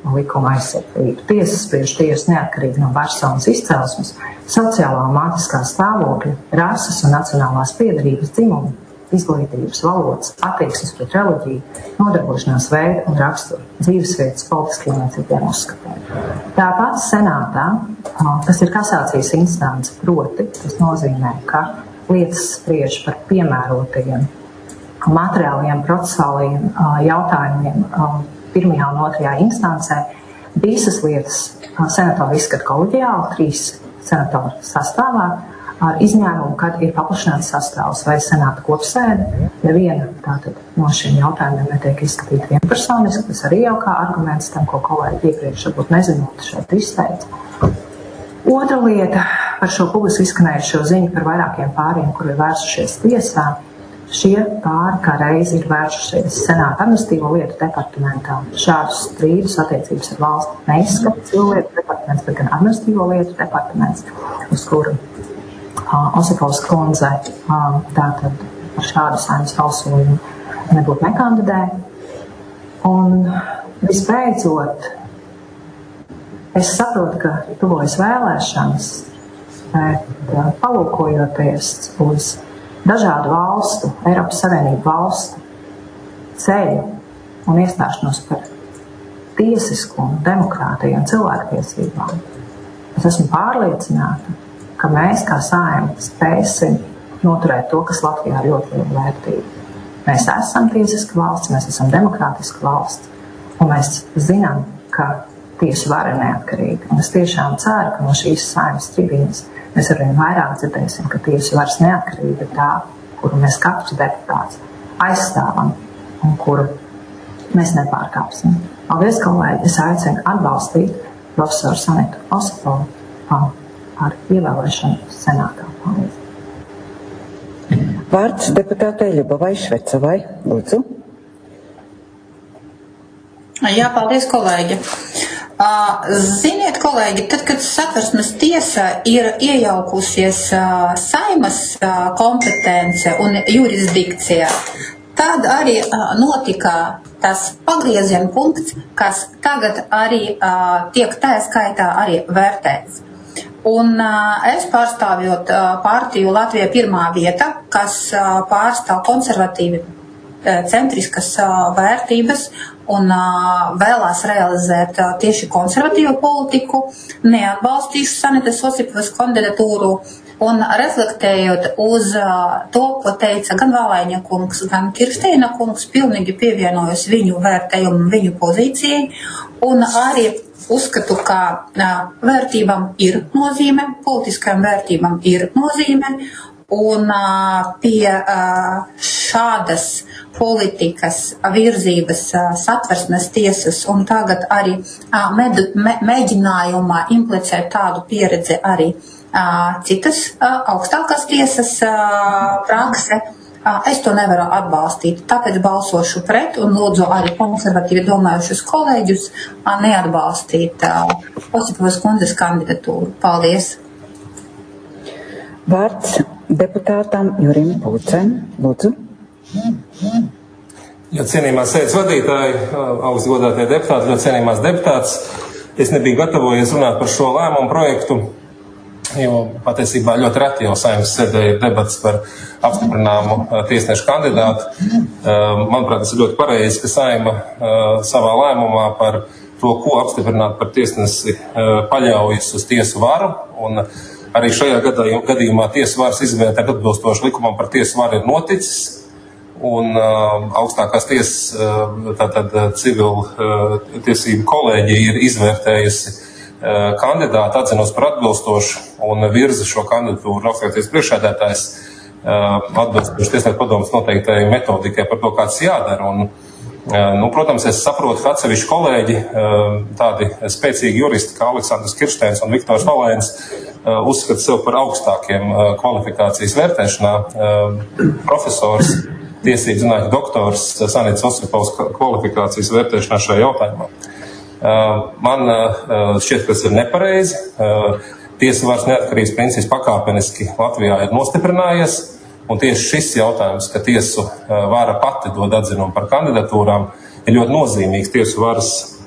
likuma aizsardzību. Tiesa spriež tiesu neatkarīgi no personas izcelsmes, sociālā un mātiskā stāvokļa, rases un nacionālās piedarības dzimuma, izglītības, valodas, attieksmes pret reliģiju, nodarbošanās veidu un raksturu, dzīvesvietas, politiskiem un citiem uzskatiem. Tāpat senātā, tas ir kasācijas instance, proti, tas nozīmē, ka lietas spriež par piemērotajiem materiāliem, procesuāliem jautājumiem pirmajā un otrajā instancē. Visas lietas senatori izskata koleģiāli, trīs senatori sastāvā, ar izņēmumu, kad ir paplašināts sastāvs vai senāta kopsēde. Neviena tātad no šiem jautājumiem netiek izskatīta vienpersoniski, tas arī jau kā arguments tam, ko kolēģi iepriekš varbūt nezinot šeit izteica. Otra lieta par šo publiski izskanējušo ziņu par vairākiem pāriem, kuri ir vērsušies tiesā. Šie pāri kā reizi ir vērsušies Senāta administratīvo lietu departamentā. Šādus strīdus attiecības ar valsti neizskata civilu lietu departaments, bet gan administratīvo lietu departaments, uz kuru uh, Osipovs kundze uh, tātad par šādu saimnes balsojumu nebūtu nekandidē. Un visbeidzot, es saprotu, ka tuvojas vēlēšanas, bet uh, palūkojoties uz dažādu valstu, Eiropas Savienību valstu ceļu un iestāšanos par tiesiskumu, demokrātiju un cilvēktiesībām. Es esmu pārliecināta, ka mēs kā Saeima spēsim noturēt to, kas Latvijā ir ļoti liela vērtība. Mēs esam tiesiska valsts, mēs esam demokrātiska valsts, un mēs zinām, ka tiesu vara ir neatkarīga. Un es tiešām ceru, ka no šīs Saeimas tribīnes mēs arvien vairāk dzirdēsim, ka tiesu varas neatkarība ir tā, kuru mēs katrs deputāts aizstāvam un kuru mēs nepārkāpsim. Paldies, kolēģi! Es aicinu atbalstīt profesoru Sanitu Osipovu par ievēlēšanu senātā. Paldies! Vārds deputātei Ļubovai Švecovai. Lūdzu. Jā, paldies, kolēģi! Ziniet, kolēģi, tad, kad Satversmes tiesa ir iejaukusies Saimas kompetence un jurisdikcija, tad arī notika tas pagrieziena punkts, kas tagad arī tiek tā skaitā arī vērtēts. Un es pārstāvjot partiju Latvija pirmā vieta, kas pārstāv konservatīvi centriskas vērtības un vēlās realizēt tieši konservatīvu politiku, neatbalstīšu Sanitas Osipovas kandidatūru un reflektējot uz to, ko teica gan Valaiņa kungs, gan Kirsteina kungs, pilnīgi pievienojos viņu vērtējumu, viņu pozīcijai un arī uzskatu, ka vērtībām ir nozīme, politiskajām vērtībām ir nozīme un pie šādas politikas virzības Satversmes tiesas un tagad arī med, me, mēģinājumā implicēt tādu pieredzi arī citas augstākās tiesas prakse. Es to nevaru atbalstīt, tāpēc balsošu pret un lūdzu arī konservatīvi domājušus kolēģus neatbalstīt Osipovas kundzes kandidatūru. Paldies! Vārds deputātam Jurim Pūcem. Lūdzu. Ja cienījumās sēdes vadītāji, augsti godātie deputāti, ļoti cienījumās deputāts, es nebiju gatavojies runāt par šo lēmumu projektu, jo patiesībā ļoti reti jau Saeimas sēdē ir debats par apstiprināmu tiesnešu kandidātu. Manuprāt, tas ir ļoti pareizi, ka Saeima savā lēmumā par to, ko apstiprināt par tiesnesi, paļaujas uz tiesu varu, un arī šajā gadījumā tiesu varas izvērtēt atbilstoši likumam par tiesu varu ir noticis, un uh, augstākās tiesas, uh, tātad civil uh, tiesību kolēģija ir izvērtējusi uh, kandidātu, atzinos par atbilstošu un virza šo kandidatūru augstākās priekšsēdētājs uh, atbilstoši tieslietu padomes noteiktai metodikai par to, kāds jādara. Un, uh, nu, protams, es saprotu, ka atsevišķi kolēģi, uh, tādi spēcīgi juristi kā Aleksandrs Kirsteins un Viktors Valēns, uh, uzskata sev par augstākiem uh, kvalifikācijas vērtēšanā. Uh, profesors tiesību zinātņu doktors Sanitas Osipovas kvalifikācijas vērtēšanā šajā jautājumā. Man šķiet, ka tas ir nepareizi. Tiesa varas neatkarības princips pakāpeniski Latvijā ir nostiprinājies, un tieši šis jautājums, ka tiesu vara pati dod atzinumu par kandidatūrām, ir ļoti nozīmīgs tiesu varas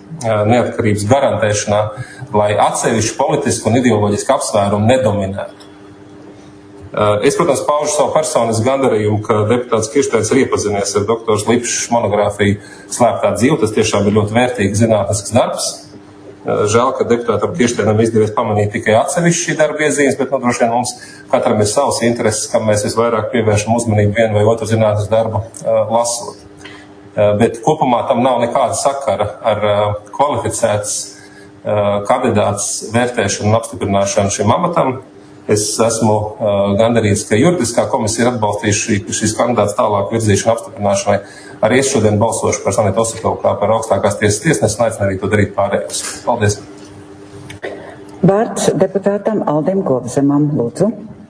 neatkarības garantēšanā, lai atsevišķi politiski un ideoloģiski apsvērumi nedominētu. Es, protams, paužu savu personisku gandarījumu, ka deputāts Kirsteins ir iepazinies ar doktors Lipšs monogrāfiju Slēptā dzīve. Tas tiešām ir ļoti vērtīgs zinātnisks darbs. Žēl, ka deputātam Kirsteinam izdevies pamanīt tikai atsevišķi šī darba iezīmes, bet, nu, droši vien mums katram ir savs intereses, kam mēs visvairāk pievēršam uzmanību vienu vai otru zinātnes darbu uh, lasot. Uh, bet kopumā tam nav nekāda sakara ar uh, kvalificētas uh, kandidāts vērtēšanu un apstiprināšanu šim amatam. Es esmu uh, gandarīts, ka juridiskā komisija ir atbalstījuši šīs kandidātas tālāk virzīšanu apstiprināšanai. Arī es šodien balsošu par Sanitu Osipovu kā par augstākās tiesas tiesnesi un aicinu arī to darīt pārējos. Paldies. Vārds deputātam Aldim Govzemam, lūdzu.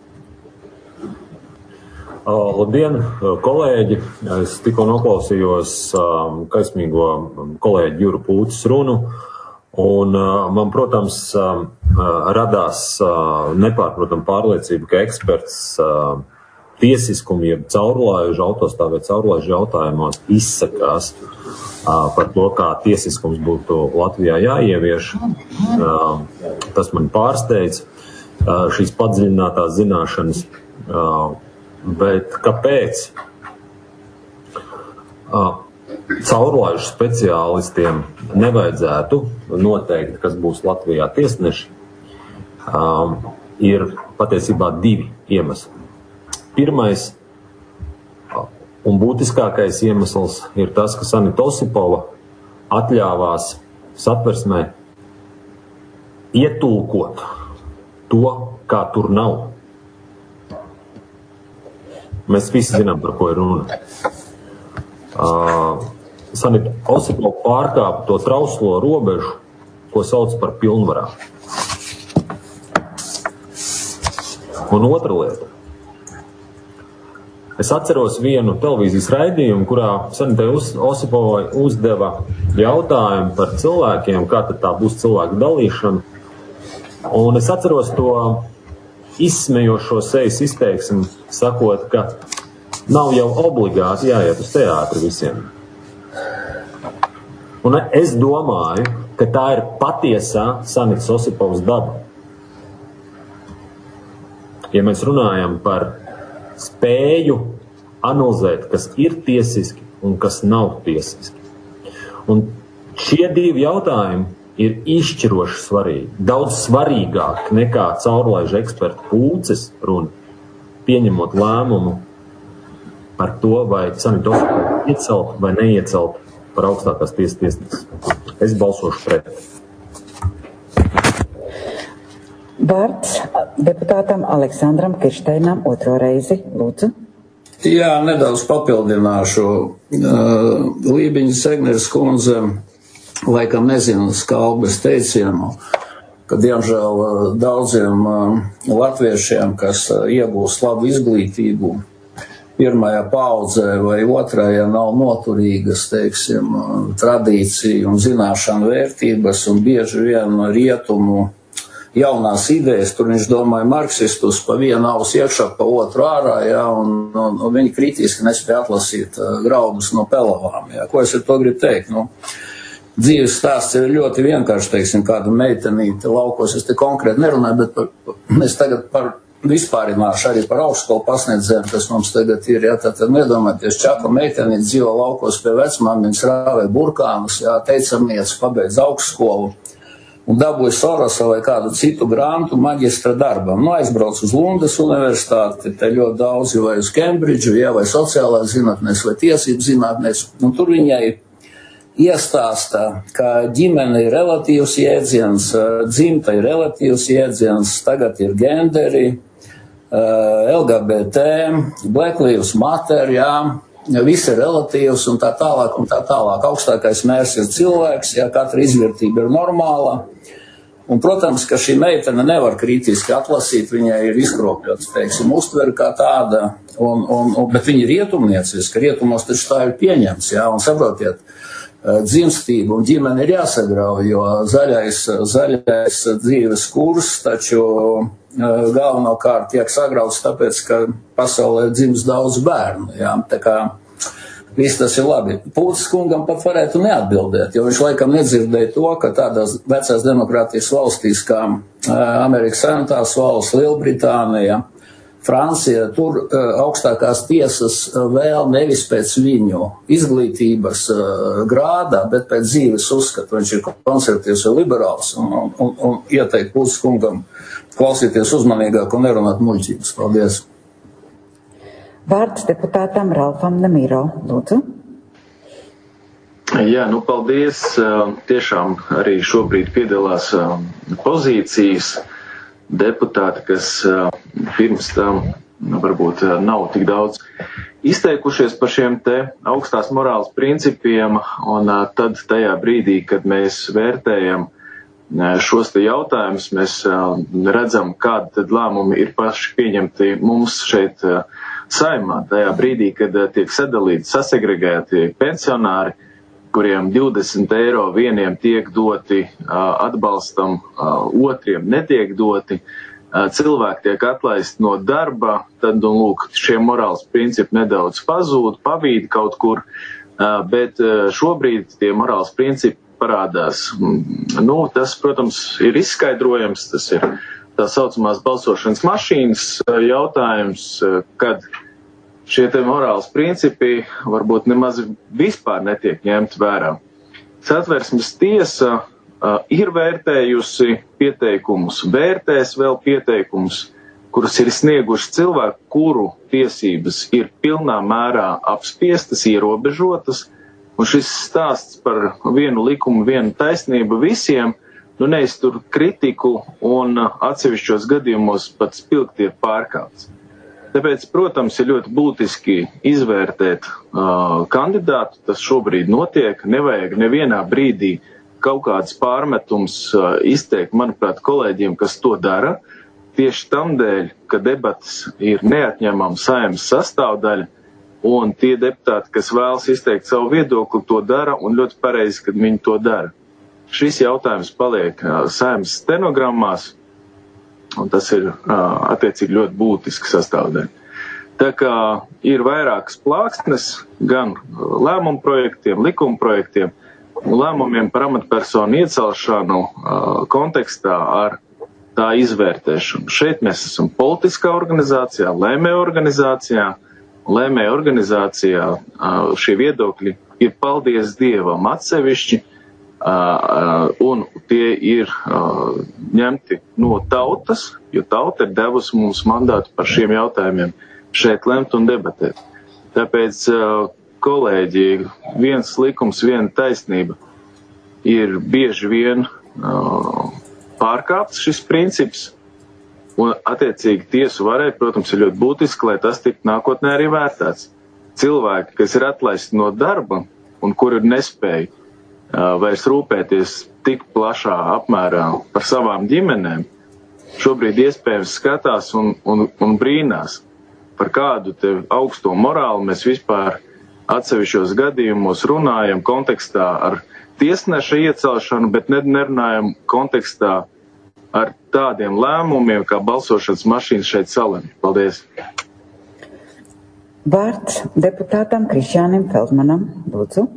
Uh, labdien, kolēģi. Es tikko noklausījos uh, kaismīgo kolēģi Juru Pūces runu. Un uh, man, protams, uh, radās uh, nepārprotam pārliecība, ka eksperts uh, tiesiskumu, jeb caurlaižu, autostāvē caurlaižu jautājumos izsakās uh, par to, kā tiesiskums būtu Latvijā jāievieš. Uh, tas man pārsteidz, uh, šīs padziļinātās zināšanas. Uh, bet kāpēc? Uh, Caurlaižu speciālistiem nevajadzētu noteikt, kas būs Latvijā tiesneši, um, ir patiesībā divi iemesli. Pirmais un būtiskākais iemesls ir tas, ka Sanita Osipova atļāvās satversmē ietulkot to, kā tur nav. Mēs visi zinām, par ko ir runa. Uh, Sanita Osipova pārkāpa to trauslo robežu, ko sauc par pilnvarām. Un otra lieta. Es atceros vienu televīzijas raidījumu, kurā Sanitai Osipovai uzdeva jautājumu par cilvēkiem, kā tad tā būs cilvēku dalīšana. Un es atceros to izsmejošo sejas izteiksmi, sakot, ka nav jau obligāti jāiet uz teātri visiem. Un es domāju, ka tā ir patiesā Sanitas Osipovas daba. Ja mēs runājam par spēju analizēt, kas ir tiesiski un kas nav tiesiski. Un šie divi jautājumi ir izšķiroši svarīgi. Daudz svarīgāk nekā caurlaižu ekspertu Pūces runa, pieņemot lēmumu par to, vai Sanitu Osipovu iecelt vai neiecelt par augstākās tiesas tiesneses. Es balsošu pret. Vārds deputātam Aleksandram Kirsteinam otro reizi, lūdzu. Jā, nedaudz papildināšu. Uh, Lībiņas Egneres kundze laikam nezinu skalbes teicienu, ka diemžēl uh, daudziem uh, latviešiem, kas uh, iegūst labu izglītību, pirmajā paudzē vai otrajā nav noturīgas, teiksim, tradīcija un zināšana vērtības un bieži vien rietumu jaunās idejas, tur viņš domāja marksistus pa vienu ausi iekšā, pa otru ārā, jā, un, un, un viņi kritiski nespēja atlasīt uh, graudus no pelavām, jā. Ko es ar to gribu teikt? Nu, dzīves stāsts ir ļoti vienkārši, teiksim, kāda meitenīte laukos, es te konkrēti nerunāju, bet par, mēs tagad par vispārināšu arī par augstskolu pasniedzējiem, kas mums tagad ir, jā, tātad nedomāties, čakla meitenīte dzīvo laukos pie vecmāmiņas, rāvē burkānus, jā, teicamniec, pabeidz augstskolu un dabūja Sorosa vai kādu citu grantu maģistra darbam. Nu, aizbrauc uz Lundas universitāti, te ļoti daudzi vai uz Kembridžu, jā, vai sociālās zinātnēs, vai tiesības zinātnēs, un tur viņai iestāsta, ka ģimene ir relatīvs jēdziens, dzimta ir relatīvs jēdziens, tagad ir genderi, L G B T, Black Lives Matter, jā, viss ir relatīvs un tā tālāk un tā tālāk. Augstākais mērs ir cilvēks, jā, katra izvērtība ir normāla. Un, protams, ka šī meitene nevar kritiski atlasīt, viņai ir izkropļots, teiksim, uztveri kā tāda, un, un, un, bet viņa ir rietumnieciska, rietumos taču tā ir pieņemts, jā, un saprotiet, dzimstību un ģimeni ir jāsagrauj, jo zaļais, zaļais dzīves kurs taču galvenokārt tiek sagrauts tāpēc, ka pasaulē dzims daudz bērnu. Jā. Tā kā Viss tas ir labi. Pūces kungam pat varētu neatbildēt, jo viņš laikam nedzirdēja to, ka tādās vecās demokrātijas valstīs kā Amerikas Savienotās valsts, Lielbritānija, Francija, tur augstākās tiesas vēl nevis pēc viņu izglītības grādā, bet pēc dzīves uzskata. Viņš ir konservatīvs vai liberāls un, un, un ieteikt Pūces kungam klausīties uzmanīgāk un nerunāt muļķības. Paldies! Vārds deputātam Ralfam Nemiro. Lūdzu. Jā, nu paldies. Tiešām arī šobrīd piedalās pozīcijas deputāti, kas pirms tam varbūt nav tik daudz izteikušies par šiem te augstās morāles principiem, un tad tajā brīdī, kad mēs vērtējam šos te jautājumus, mēs redzam, kādi tad lēmumi ir paši pieņemti mums šeit Saeimā, tajā brīdī, kad tiek sadalīti, sasegregēti pensionāri, kuriem divdesmit eiro vieniem tiek doti atbalstam, otriem netiek doti, cilvēki tiek atlaisti no darba, tad, un lūk, šie morāls principi nedaudz pazūd, pavīd kaut kur, bet šobrīd tie morāls principi parādās. Nu, tas, protams, ir izskaidrojams, tas ir tā saucamās balsošanas mašīnas jautājums, kad šie te morāls principi varbūt nemaz vispār netiek ņemti vērā. Satversmes tiesa uh, ir vērtējusi pieteikumus, vērtēs vēl pieteikumus, kurus ir snieguši cilvēki, kuru tiesības ir pilnā mērā apspiestas, ierobežotas, un šis stāsts par vienu likumu, vienu taisnību visiem, nu neiztur kritiku un atsevišķos gadījumos pat spilgti ir pārkāpts. Tāpēc, protams, ir ļoti būtiski izvērtēt uh, kandidātu, tas šobrīd notiek, nevajag nevienā brīdī kaut kāds pārmetums uh, izteikt, manuprāt, kolēģiem, kas to dara, tieši tamdēļ, ka debatas ir neatņemama Saeimas sastāvdaļa, un tie deputāti, kas vēlas izteikt savu viedokli, to dara, un ļoti pareizi, kad viņi to dara. Šis jautājums paliek Saeimas stenogrammās, un tas ir attiecīgi ļoti būtiski sastāvdaļa. Tā kā ir vairākas plāksnes gan lēmumu projektiem, likuma projektiem, lēmumiem par amatpersonu iecelšanu kontekstā ar tā izvērtēšanu. Šeit mēs esam politiskā organizācijā, lēmēju organizācijā, lēmēju organizācijā šie viedokļi ir, paldies Dievam, atsevišķi, Uh, un tie ir uh, ņemti no tautas, jo tauta ir devusi mums mandātu par šiem jautājumiem šeit lemt un debatēt. Tāpēc, uh, kolēģi, viens likums, viena taisnība ir bieži vien uh, pārkāpts šis princips, un attiecīgi tiesu varai, protams, ir ļoti būtiski, lai tas tiktu nākotnē arī vērtēts. Cilvēki, kas ir atlaisti no darba un kur ir nespēja vairs rūpēties tik plašā apmērā par savām ģimenēm, šobrīd iespējams skatās un, un, un brīnās, par kādu te augsto morālu mēs vispār atsevišķos gadījumos runājam kontekstā ar tiesneša iecelšanu, bet nerunājam kontekstā ar tādiem lēmumiem, kā balsošanas mašīnas šeit Salemē. Paldies! Vārds deputātam Krišjānim Feldmanam. Lūdzu.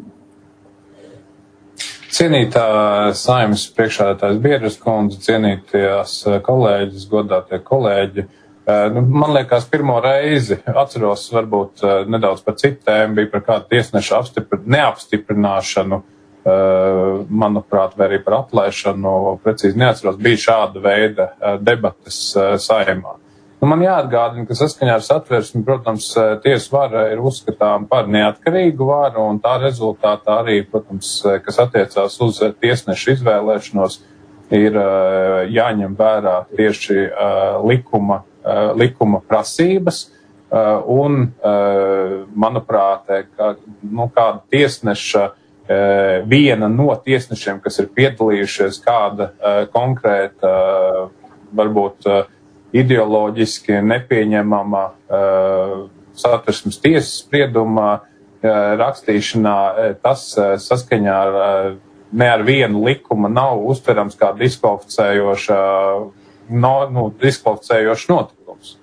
Cienītā Saeimas priekšsēdētājas Biedras kundze, cienītās kolēģis, godātie kolēģi. Man liekas, pirmo reizi atceros varbūt nedaudz par citu tēmu, bija par kādu tiesneša apstipr... neapstiprināšanu, manuprāt, vai arī par atlaišanu, precīzi neatceros, bija šāda veida debates Saeimā. Nu, man jāatgādina, ka saskaņā ar satversmi, protams, tiesu vara ir uzskatām par neatkarīgu varu, un tā rezultātā arī, protams, kas attiecās uz tiesnešu izvēlēšanos, ir jāņem vērā tieši likuma, likuma prasības, un, manuprāt, ka, nu, kāda tiesneša, viena no tiesnešiem, kas ir piedalījušies kāda konkrēta, varbūt, ideoloģiski nepieņemama uh, satversmes tiesas sprieduma uh, rakstīšanā, tas uh, saskaņā ar uh, ne ar vienu likumu nav uztverams kā diskvalificējoša, no, nu, diskvalificējošs notikums.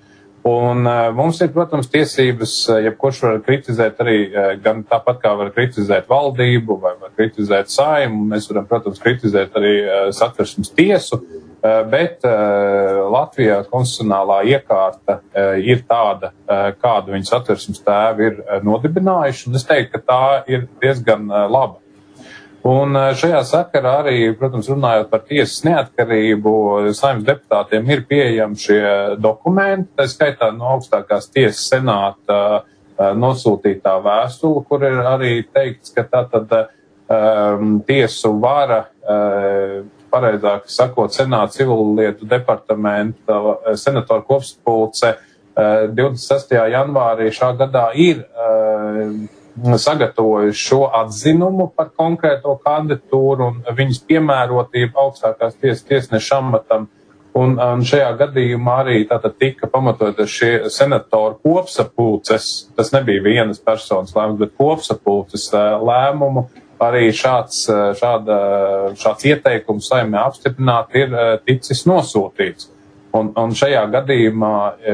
Un uh, mums ir, protams, tiesības, jebkurš var kritizēt arī, uh, gan tāpat kā var kritizēt valdību vai var kritizēt Saeimu, mēs varam, protams, kritizēt arī uh, Satversmes tiesu, uh, bet uh, Latvijā konstitucionālā iekārta uh, ir tāda, uh, kādu viņas Satversmes tēvi ir uh, nodibinājuši, un es teiktu, ka tā ir diezgan uh, laba. Un šajā sakarā arī, protams, runājot par tiesas neatkarību, Saeimas deputātiem ir pieejami šie dokumenti, tā skaitā no augstākās tiesas senāta nosūtītā vēstule, kur ir arī teikts, ka tātad um, tiesu vara, uh, pareizāk sakot, senāta civilu lietu departamenta senatoru kopsapulce uh, divdesmit sestajā janvārī šā gadā ir uh, sagatavojuši šo atzinumu par konkrēto kandidatūru un viņas piemērotību augstākās tiesas tiesneša amatam. Un, un šajā gadījumā arī tātad tika pamatot šie senatoru kopsapulces, tas nebija vienas personas lēmums, bet kopsapulces lēmumu, arī šāds, šāda, šāds ieteikums Saeimē apstiprināt ir ticis nosūtīts. Un, un šajā gadījumā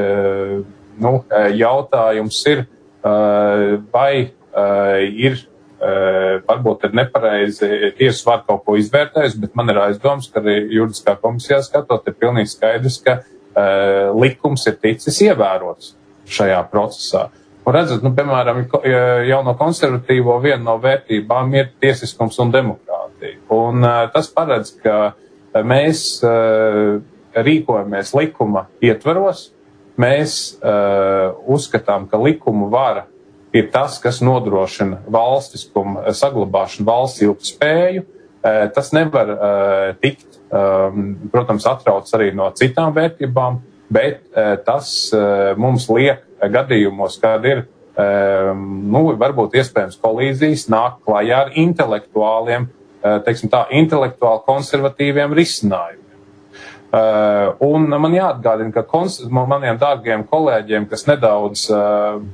nu, jautājums ir, vai Uh, ir, uh, varbūt ir nepareizi, tiesa var kaut ko izvērtējusi, bet man ir aizdoms, ka arī juridiskā komisijā skatot, ir pilnīgi skaidrs, ka uh, likums ir ticis ievērots šajā procesā. Un redzat, nu, piemēram, jau no konservatīvo viena no vērtībām ir tiesiskums un demokrātija. Un uh, tas paredz, ka mēs uh, rīkojamies likuma ietveros, mēs uh, uzskatām, ka likumu vara ir tas, kas nodrošina valstiskumu saglabāšanu, valsts ilgtspēju. Tas nevar uh, tikt, um, protams, atrauts arī no citām vērtībām, bet uh, tas uh, mums liek gadījumos, kad ir, um, nu, varbūt iespējams kolīzijas, nāk klajā ar intelektuāliem, uh, teiksim tā, intelektuāli konservatīviem risinājumiem. Uh, un man jāatgādina, ka kons- maniem dārgajiem kolēģiem, kas nedaudz uh,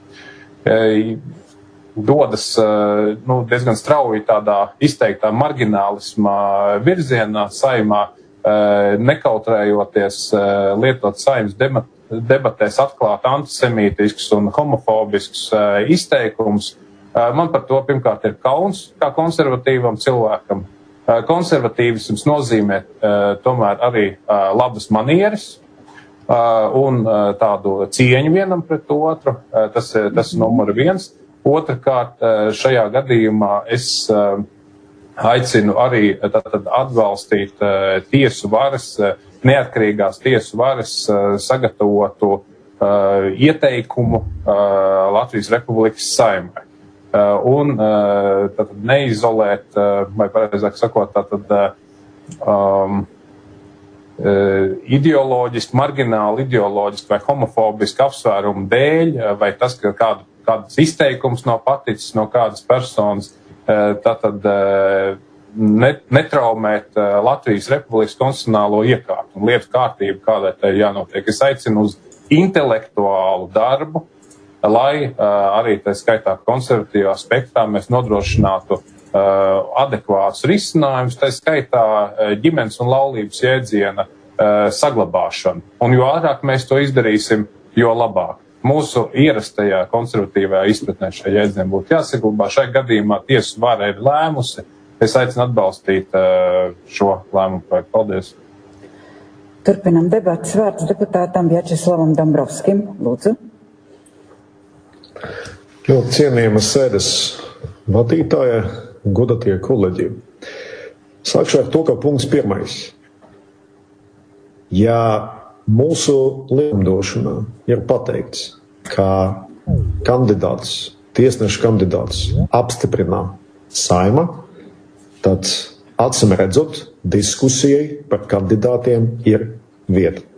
dodas nu, diezgan strauji tādā izteiktā marginālismā virzienā Saeimā, nekautrējoties lietot Saeimas debatēs atklāt antisemītisks un homofobisks izteikums. Man par to pirmkārt ir kauns kā konservatīvam cilvēkam. Konservatīvisms nozīmē tomēr arī labas manieres, Uh, un uh, tādu cieņu vienam pret otru, uh, tas, tas ir numur viens. Otrakārt, uh, šajā gadījumā es uh, aicinu arī tātad atbalstīt uh, tiesu varas, uh, neatkarīgās tiesu varas uh, sagatavotu uh, ieteikumu uh, Latvijas Republikas Saeimai. Uh, un uh, tātad neizolēt, uh, vai pareizāk sakot, tātad uh, um, ideoloģiski, margināli ideoloģiski vai homofobiski apsvērumu dēļ, vai tas, ka kādu, kādas izteikums nav paticis no kādas personas, tātad netraumēt Latvijas Republikas konstitucionālo iekārtu un lietu kārtību, kādai tai jānotiek. Es aicinu uz intelektuālu darbu, lai arī tā skaitā konservatīvā spektrā mēs nodrošinātu Uh, adekvāts risinājums, tā skaitā uh, ģimenes un laulības jēdziena uh, saglabāšanu. Un jo ātrāk mēs to izdarīsim, jo labāk. Mūsu ierastajā konservatīvajā izpratnē šai jēdzienam būtu jāsaglabā. Šai gadījumā tiesas vara ir lēmusi. Es aicinu atbalstīt uh, šo lēmumu projektu. Paldies! Turpinam debatas. Vārds deputātam Vjačeslavam Dombrovskim. Lūdzu. Ļoti cienījama sēdes vadītāja, godatie kolēģi. Sākšu ar to, ka punkts pirmais. Ja mūsu likumdošanā ir pateikts, ka kandidāts, tiesneša kandidāts apstiprina Saeima, tad acīm redzot, diskusijai par kandidātiem ir vieta.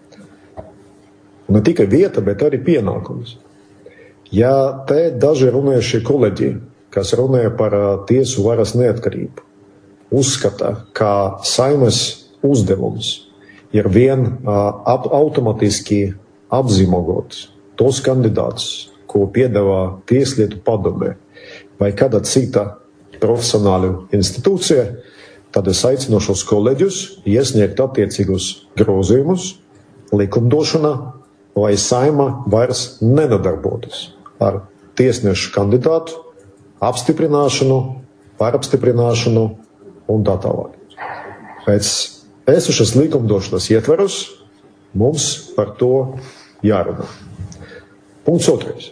Ne tikai vieta, bet arī pienākums. Ja te daži runājušie kolēģi, kas runāja par tiesu varas neatkarību, uzskata, ka Saeimas uzdevums ir vien ap, automatiski apzīmogot tos kandidātus, ko piedāvā Tieslietu padomē vai kāda cita profesionāla institūcija, tad es aicinu šos kolēģus iesniegt attiecīgus grozījumus likumdošanā, lai Saeima vairs nenodarbotos ar tiesnešu kandidātu apstiprināšanu, pārapstiprināšanu un tā tālāk. Pēc esošas likumdošanas ietveros mums par to jārunā. Punkts otrais.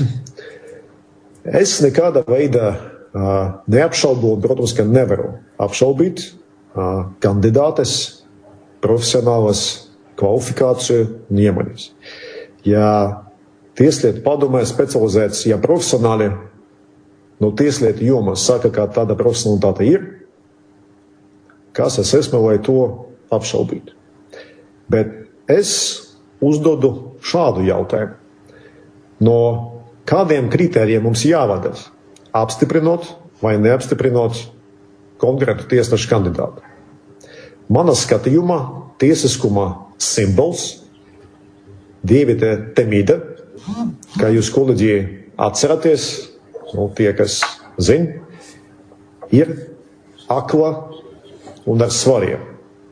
Es nekādā veidā uh, neapšaubu, un, protams, ka nevaru apšaubīt uh, kandidātes profesionālas kvalifikāciju un iemaņas. Ja tieslietu padomē specializēts, ja profesionāli no tieslietu jomas saka, ka tāda profesionalitāte ir, kas es esmu, lai to apšaubītu. Bet es uzdodu šādu jautājumu. No kādiem kritērijiem mums jāvadas, apstiprinot vai neapstiprinot konkrētu tiesnešu kandidātu? Mana skatījumā tiesiskuma simbols dievite temīde, kā jūs kolēģi atceraties, nu, tie, kas zin, ir akla un ar svariem.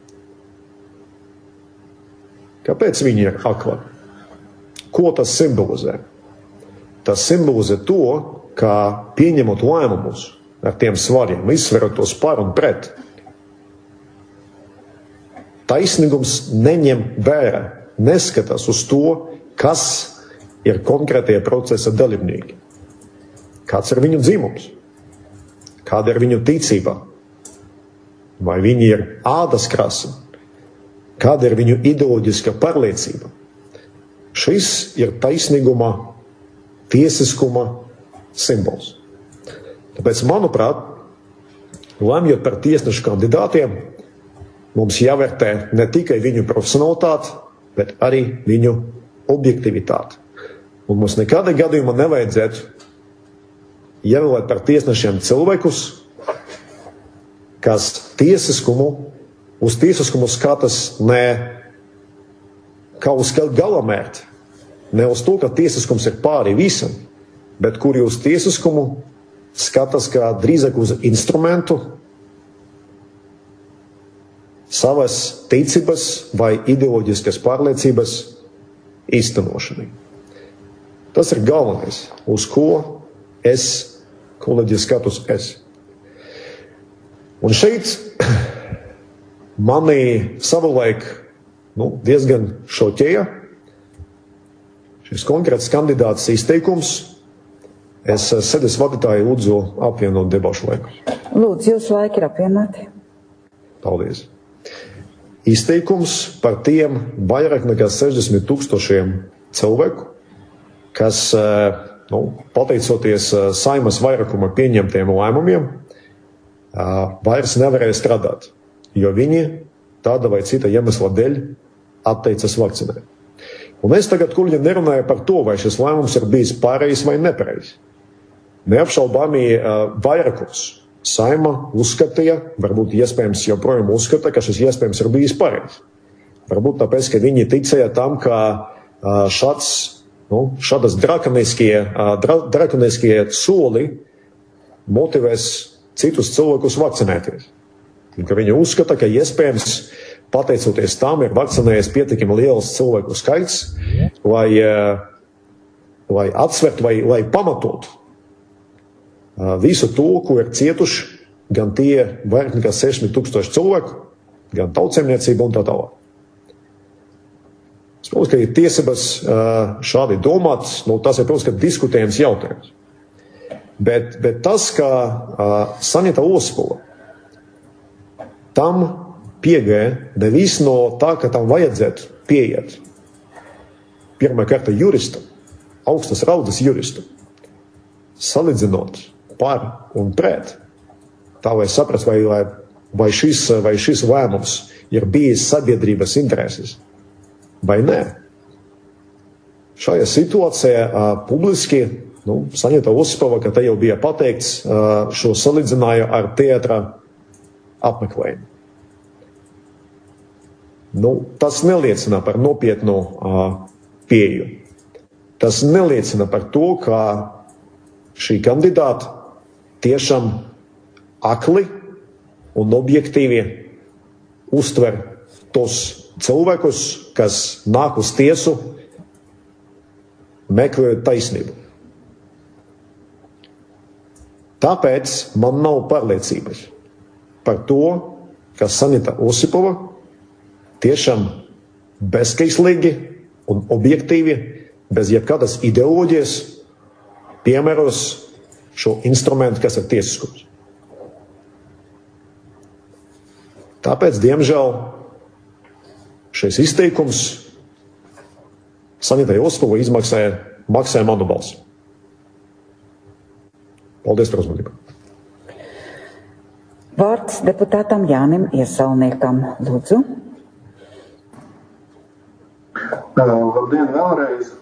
Kāpēc viņi ir akla? Ko tas simbolizē? Tas simbolizē to, ka pieņemot lēmumus ar tiem svariem, izsverot tos par un pret, taisnīgums neņem vērā, neskatās uz to, kas ir konkrētie procesa dalībnieki. Kāds ir viņu dzimums? Kāda ir viņu ticība? Vai viņi ir ādas krasa? Kāda ir viņu ideoloģiska pārliecība? Šis ir taisnīguma, tiesiskuma simbols. Tāpēc, manuprāt, lemjot par tiesnešu kandidātiem, mums jāvērtē ne tikai viņu profesionalitāti, bet arī viņu objektivitāti. Un mums nekādā gadījumā nevajadzētu ievēlēt par tiesnešiem cilvēkus, kas tiesiskumu, uz tiesiskumu skatas ne kā uz galamērķi, ne uz to, ka tiesiskums ir pāri visam, bet kuri uz tiesiskumu skatās kā drīzāk uz instrumentu savas ticības vai ideoloģiskas pārliecības īstenošanai. Tas ir galvenais, uz ko es, kolēģi, skatos es. Un šeit mani savulaik nu, diezgan šoķēja šis konkrēts kandidāts izteikums. Es sēdes vadītāju lūdzu apvienot debašu laiku. Lūdzu, jūsu laiki ir apvienoti. Paldies. Izteikums par tiem vairāk nekā sešdesmit tūkstošiem cilvēku, kas, nu, pateicoties Saeimas vairākuma pieņemtiem lēmumiem, vairs nevarēja strādāt, jo viņi tāda vai cita iemesla dēļ atteicas vakcinēt. Un es tagad kuļi nerunāju par to, vai šis lēmums ir bijis pareizs vai nepareizs. Neapšaubāmī vairākums Saeima uzskatīja, varbūt iespējams joprojām uzskata, ka šis iespējams ir bijis pareizs. Varbūt tāpēc, ka viņi ticēja tam, ka šāds, nu, šādas drakoniskie, dra, drakoniskie soli motivēs citus cilvēkus vakcinēties. Un ka viņi uzskata, ka iespējams pateicoties tam ir vakcinējies pietiekami liels cilvēku skaits, lai, lai atsvert vai lai pamatot visu to, ko ir cietuši gan tie vairāk nekā sešdesmit tūkstoši cilvēku, gan tautsēmniecība un tā tālāk. Es protams, ka ir tiesības šādi domāt, nu, tas ir, protams, ka diskutējams jautājums. Bet, bet tas, ka Sanita Osipova tam piegāja nevis no tā, ka tam vajadzētu pieiet pirmā kārta juristam, augstas raudas juristam, salīdzinot par un pret, tā lai saprast, vai, vai, šis, vai šis lēmums ir bijis sabiedrības intereses, vai nē. Šajā situācijā uh, publiski, nu, Sanita Osipova, ka te jau bija pateikts, uh, šo salīdzināju ar teatra apmeklējumu. Nu, tas neliecina par nopietnu uh, pieeju. Tas neliecina par to, ka šī kandidāta tiešām akli un objektīvi uztver tos cilvēkus, kas nāk uz tiesu meklējot taisnību. Tāpēc man nav pārliecības par to, ka Sanita Osipova tiešām bezkaislīgi un objektīvi, bez jebkādas ideoloģijas, piemēros šo instrumentu, kas ir tiesiskums. Tāpēc, diemžēl, šis izteikums Sanitai Osipovai izmaksāja maksāja manu balsi. Paldies par uzmanību. Vārds deputātam Jānim Iesalniekam. Lūdzu. Uh, labdien vēlreiz.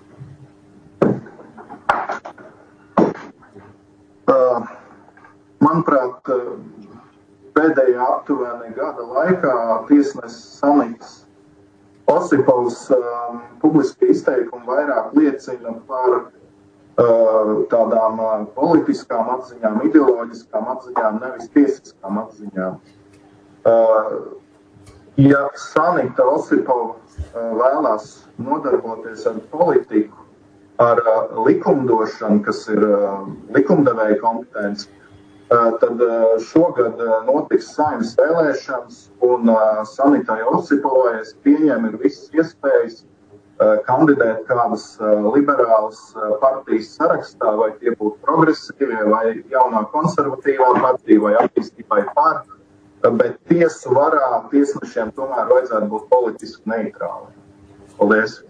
Uh, manuprāt, pēdējā aptuveni gada laikā tiesnesis Sanitas Osipovs uh, publiski izteikumi vairāk liecina par uh, tādām uh, politiskām atziņām, ideoloģiskām atziņām, nevis tiesiskām atziņām. Uh, ja Sanita Osipova uh, vēlās nodarboties ar politiku, ar uh, likumdošanu, kas ir uh, likumdevēja kompetence, uh, tad uh, šogad uh, notiks Saeimas vēlēšanas, un uh, Sanitai Osipovai, es pieņemu, ir visas iespējas uh, kandidēt kādas uh, liberālas uh, partijas sarakstā, vai tie būtu progresīvie, vai jaunā konservatīvā partija, vai attīstībai par, uh, bet tiesu varā tiesnešiem tomēr vajadzētu būt politiski neitrāli. Paldies!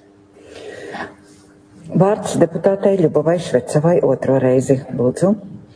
Vārds deputātei Ļubovai Švecavai otro reizi. Lūdzu.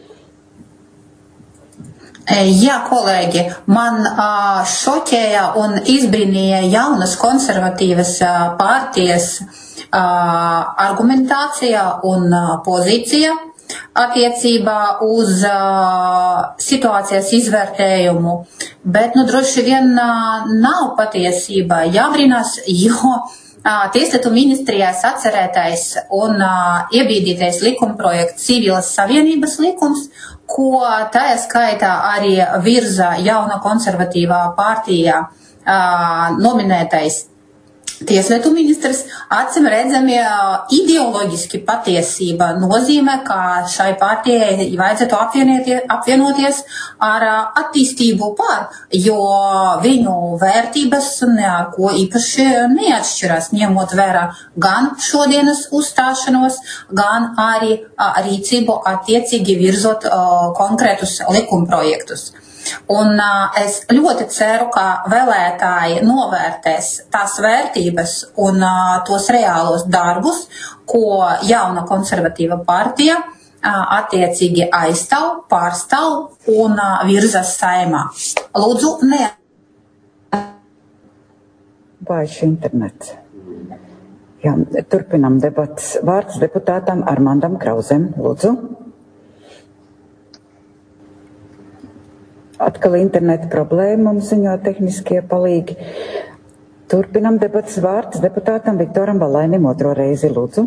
Jā, kolēģi, man uh, šoķēja un izbrīnīja jaunas konservatīvas uh, partijas uh, argumentācija un uh, pozīcija attiecībā uz uh, situācijas izvērtējumu, bet nu droši vien uh, nav patiesība jābrīnās, jo Tieslietu ministrijās atcerētais un uh, iebīdītais likumprojekts Civilas savienības likums, ko tajā skaitā arī virza jauna konservatīvā partija uh, nominētais Tieslietu ministrs, acim redzami ideoloģiski patiesība nozīmē, ka šai partijai vajadzētu apvienoties ar attīstību par, jo viņu vērtības neko īpaši neatšķirās, ņemot vērā gan šodienas uzstāšanos, gan arī rīcību attiecīgi virzot konkrētus likumprojektus. Un uh, es ļoti ceru, ka vēlētāji novērtēs tās vērtības un uh, tos reālos darbus, ko jauna konservatīva partija uh, attiecīgi aizstāv, pārstāv un uh, virzas Saeimā. Lūdzu, ne. Vājš internets. Jā, turpinam debatas. Vārds deputātam Armandam Krauzem. Lūdzu. Atkal interneta problēma, mums ziņo tehniskie palīgi. Turpinam debatas. Vārds deputātam Viktoram Balainim otro reizi. Lūdzu.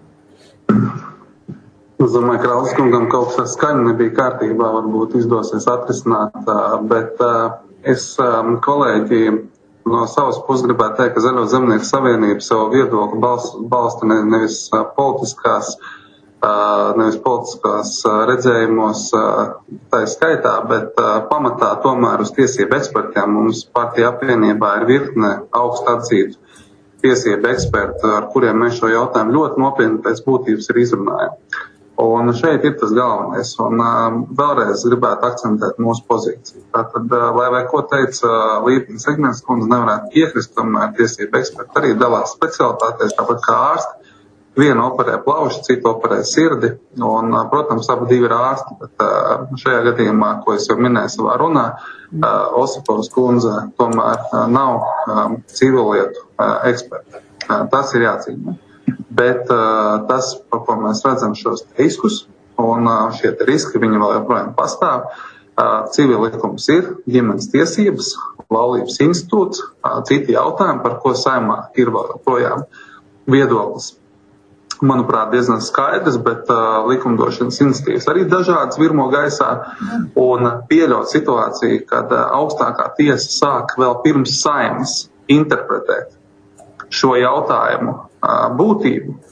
Es domāju, ka Rauskungam kaut kas ar skaņu nebija kārtībā, varbūt izdosies atrisināt, bet es kolēģi no savas puses gribētu teikt, ka Zaļo zemnieku savienība savu viedokli balsta nevis politiskās nevis politiskās redzējumos tā skaitā, bet pamatā tomēr uz tiesību ekspertiem. Mums partija apvienībā ir virkne augstu atzītu tiesību ekspertu, ar kuriem mēs šo jautājumu ļoti nopietni pēc būtības ir izrunājam. Un šeit ir tas galvenais, un vēlreiz gribētu akcentēt mūsu pozīciju. Tātad, lai vai ko teica Līpnes Egmens kundze, nevarētu piekrist, tomēr tiesību eksperti arī dalās specialitātēs, tāpat kā ārsti. Viena operē plaušu, cita operē sirdi, un, protams, abi divi ir ārsti, bet šajā gadījumā, ko es jau minēju savā runā, Osipovas kundze tomēr nav civilietu eksperti. Tas ir jācīnā. Bet tas, par ko mēs redzam šos riskus, un šie riski, viņi vēl joprojām pastāv, civil likums ir, ģimenes tiesības, laulības institūts, citi jautājumi, par ko Saeimā ir vēl joprojām viedoklis. Manuprāt, diezgan skaidrs, bet uh, likumdošanas institīvas arī dažādas virmo gaisā un pieļaut situāciju, kad uh, augstākā tiesa sāk vēl pirms Saeimas interpretēt šo jautājumu uh, būtību,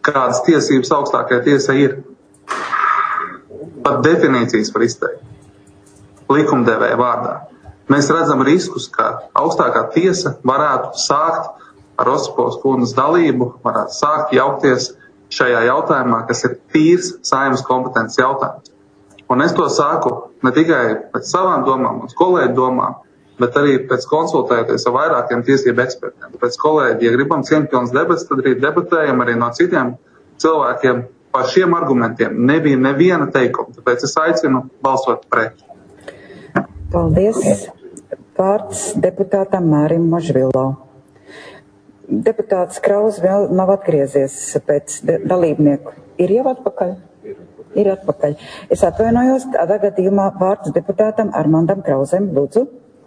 kādas tiesības augstākajai tiesai ir. Pat definīcijas var izteikt likumdevēja vārdā. Mēs redzam riskus, ka augstākā tiesa varētu sākt ar Osipovas kundzes dalību, varētu sākt jaukties šajā jautājumā, kas ir tīrs Saeimas kompetences jautājums. Un es to saku ne tikai pēc savām domām, un kolēģu domām, bet arī pēc konsultējoties ar vairākiem tiesību ekspertiem. Tāpēc, kolēģi, ja gribam cieņpilnas debates, tad arī debatējam arī no citiem cilvēkiem par šiem argumentiem. Nebija neviena teikuma, tāpēc es aicinu balsot pret. Paldies. Vārds deputātam Mārim Možvilo. Deputāts Kraus vēl nav atgriezies pēc dalībnieku. Ir jau atpakaļ? Ir atpakaļ. Es atvainojos, tādā gadījumā vārds deputātam Armandam Krausem. Lūdzu.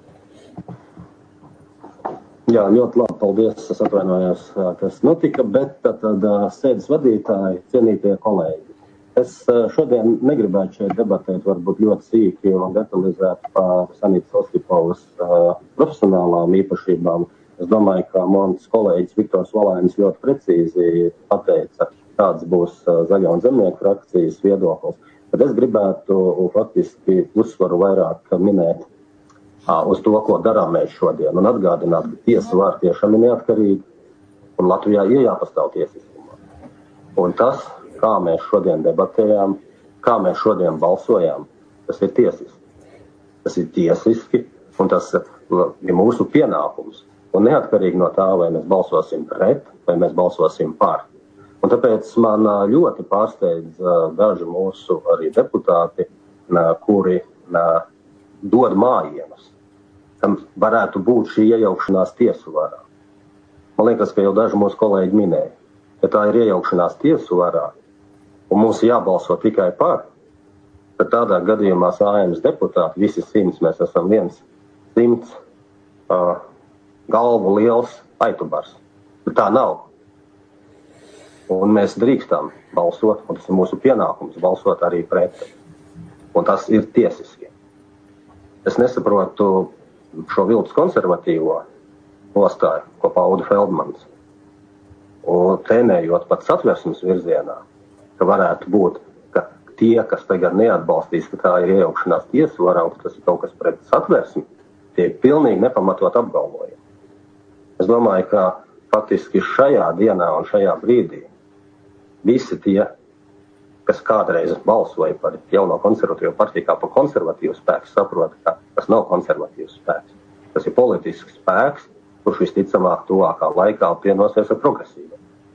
Jā, ļoti labi, paldies. Es atvainojos, kas notika, bet tad sēdes vadītāji, cienītie kolēģi. Es šodien negribētu šeit debatēt varbūt ļoti sīki un detalizēt par Sanitas Osipovas uh, profesionālām īpašībām. Es domāju, ka mans kolēģis Viktors Valainis ļoti precīzi pateica, kāds būs uh, Zaļo un Zemnieku frakcijas viedoklis. Bet es gribētu faktiski uzsvaru vairāk minēt uh, uz to, ko darām mēs šodien, un atgādināt, ka tiesa var tiešām ir neatkarīga, un Latvijā ir jāpastāv tiesiskumā. Un tas, kā mēs šodien debatējām, kā mēs šodien balsojām, tas ir tiesiski. Tas ir tiesiski, un tas ir mūsu pienākums. Un neatkarīgi no tā, vai mēs balsosim pret, vai mēs balsosim par. Un tāpēc man ļoti pārsteidz daži mūsu arī deputāti, kuri dod mājienus, kam varētu būt šī iejaukšanās tiesu varā. Man liekas, ka jau daži mūsu kolēģi minēja, ja tā ir iejaukšanās tiesu varā, un mums jābalso tikai par, tad tādā gadījumā Saeimas deputāti, visi simts, mēs esam viens simts uh, galvu liels aitubars. Bet tā nav. Un mēs drīkstam balsot, un tas ir mūsu pienākums balsot arī pret. Un tas ir tiesiski. Es nesaprotu šo viltus konservatīvo nostāju, ko pauda Feldmans. Un tēmējot pat satversmes virzienā, ka varētu būt, ka tie, kas tagad neatbalstīs, ka tā ir iejaukšanās tiesu varā, un tas ir kaut kas pret satversmi, tie ir pilnīgi nepamatot apgalvojumi. Es domāju, ka faktiski šajā dienā un šajā brīdī visi tie, kas kādreiz balsoja par jauno konservatīvo partiju kā par konservatīvu spēku, saprot, ka tas nav konservatīvs spēks. Tas ir politisks spēks, kurš visticamāk tuvākā laikā apvienosies ar progresīvu.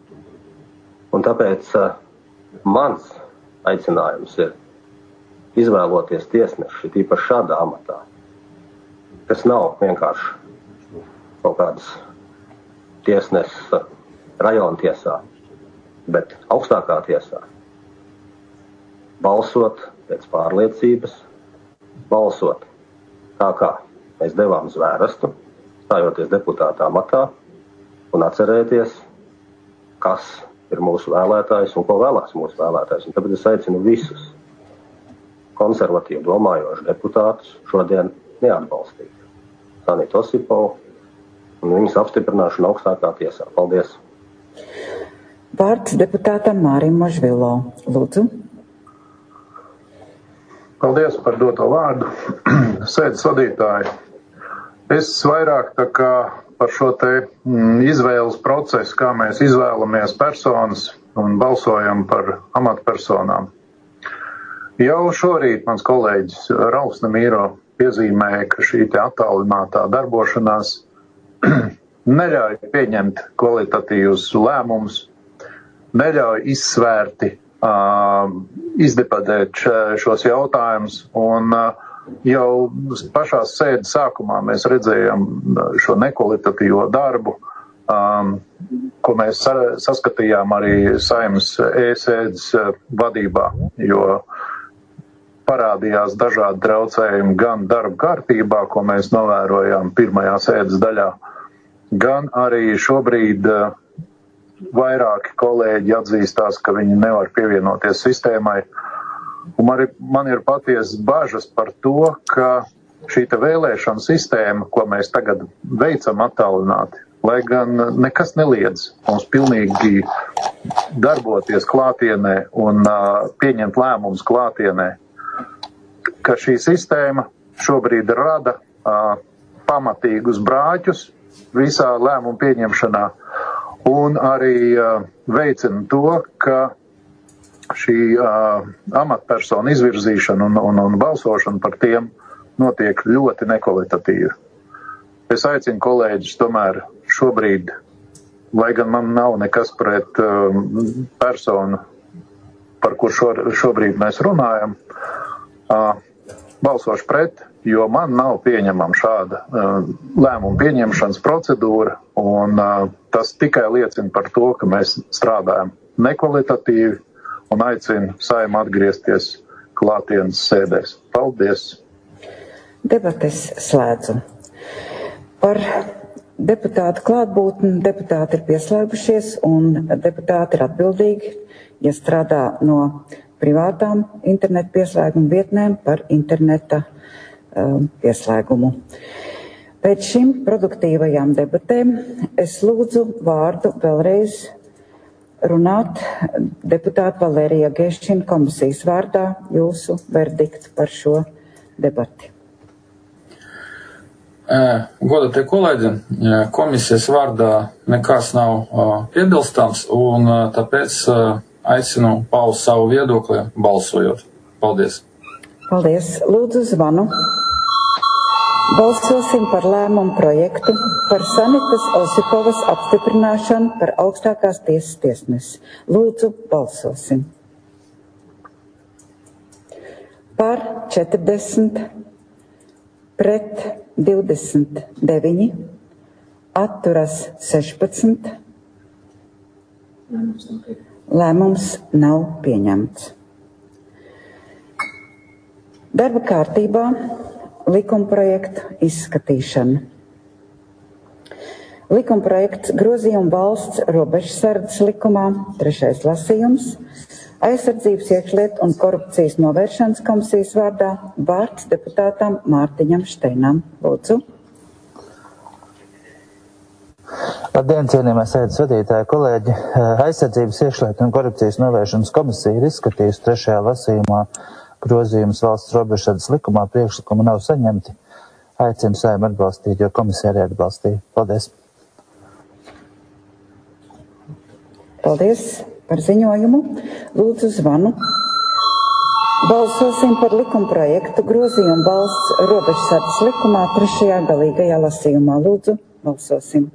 Un tāpēc uh, mans aicinājums ir izvēloties tiesneši, tīpaši šādā amatā, kas nav vienkārši kaut kāds tiesnesis rajona tiesā, bet augstākā tiesā. Balsot pēc pārliecības, balsot tā kā mēs devām zvērestu, stājoties deputātā amatā un atcerēties, kas ir mūsu vēlētājs un ko vēlās mūsu vēlētājs. Un tāpēc es aicinu visus konservatīvi domājošus deputātus šodien neatbalstīt Sanitu Osipovu un viņas apstiprināšanu augstākā tiesā. Paldies! Vārds deputātam Mārim Možvilo. Lūdzu. Paldies par doto vārdu. Sēdes vadītāji. Es vairāk tā kā par šo te mm, izvēles procesu, kā mēs izvēlamies personas un balsojam par amatpersonām. Jau šorīt mans kolēģis Ralfs Nemīro piezīmēja, ka šī te attālinātā darbošanās neļauj pieņemt kvalitatīvus lēmumus, neļauj izsvērti uh, izdebatēt šos jautājumus, un uh, jau pašā sēdes sākumā mēs redzējām šo nekvalitatīvo darbu, um, ko mēs saskatījām arī Saeimas e-sēdes vadībā, jo parādījās dažādi traucējumi gan darba kārtībā, ko mēs novērojām pirmajā sēdes daļā, gan arī šobrīd uh, vairāki kolēģi atzīstās, ka viņi nevar pievienoties sistēmai. Un man ir, man ir patiesas bažas par to, ka šī te vēlēšana sistēma, ko mēs tagad veicam attālināti, lai gan nekas neliedz mums pilnīgi darboties klātienē un uh, pieņemt lēmumus klātienē, ka šī sistēma šobrīd rada uh, pamatīgus brāķus visā lēmumu pieņemšanā un arī uh, veicina to, ka šī uh, amatpersonu izvirzīšana un, un, un balsošana par tiem notiek ļoti nekvalitatīvi. Es aicinu kolēģis tomēr šobrīd, lai gan man nav nekas pret uh, personu, par kur šo, šobrīd mēs runājam, uh, balsošu pret, jo man nav pieņemama šāda uh, lēmuma pieņemšanas procedūra, un uh, tas tikai liecina par to, ka mēs strādājam nekvalitatīvi un aicinu Saimu atgriezties klātienes sēdēs. Paldies! Debates slēdzu. Par deputātu klātbūtni deputāti ir pieslēgušies un deputāti ir atbildīgi, ja strādā no privātām internetu pieslēguma vietnēm par interneta um, pieslēgumu. Pēc šīm produktīvajām debatēm es lūdzu vārdu vēlreiz runāt deputāta Valērija Geščina komisijas vārdā jūsu verdiktu par šo debati. Godātie kolēģi, komisijas vārdā nekas nav piebilstams, un tāpēc aicinu paust savu viedokli balsojot. Paldies. Paldies. Lūdzu zvanu. Balsosim par lēmumu projektu par Sanitas Osipovas apstiprināšanu par augstākās tiesas tiesnesi. Lūdzu, balsosim. Par četrdesmit, pret divdesmit deviņi, atturas sešpadsmit. Lēmums nav pieņemts. Darba kārtībā likumprojekta izskatīšana. Likumprojekts grozījuma valsts robežsardzes likumā, trešais lasījums, aizsardzības iekšlietu un korupcijas novēršanas komisijas vārdā vārds deputātam Mārtiņam Šteinam. Lūdzu. Labdien, cienījamie sēdes vadītāji, kolēģi. Aizsardzības iekšlietu un korupcijas novēršanas komisija ir izskatījusi trešajā lasījumā grozījumus valsts robežsardzes likumā, priekšlikumi nav saņemti. Aicinu Saimu atbalstīt, jo komisija arī atbalstīja. Paldies. Paldies par ziņojumu. Lūdzu zvanu. Balsosim par likumprojektu grozījumu valsts robežsardzes likumā trešajā galīgajā lasījumā. Lūdzu, balsosim.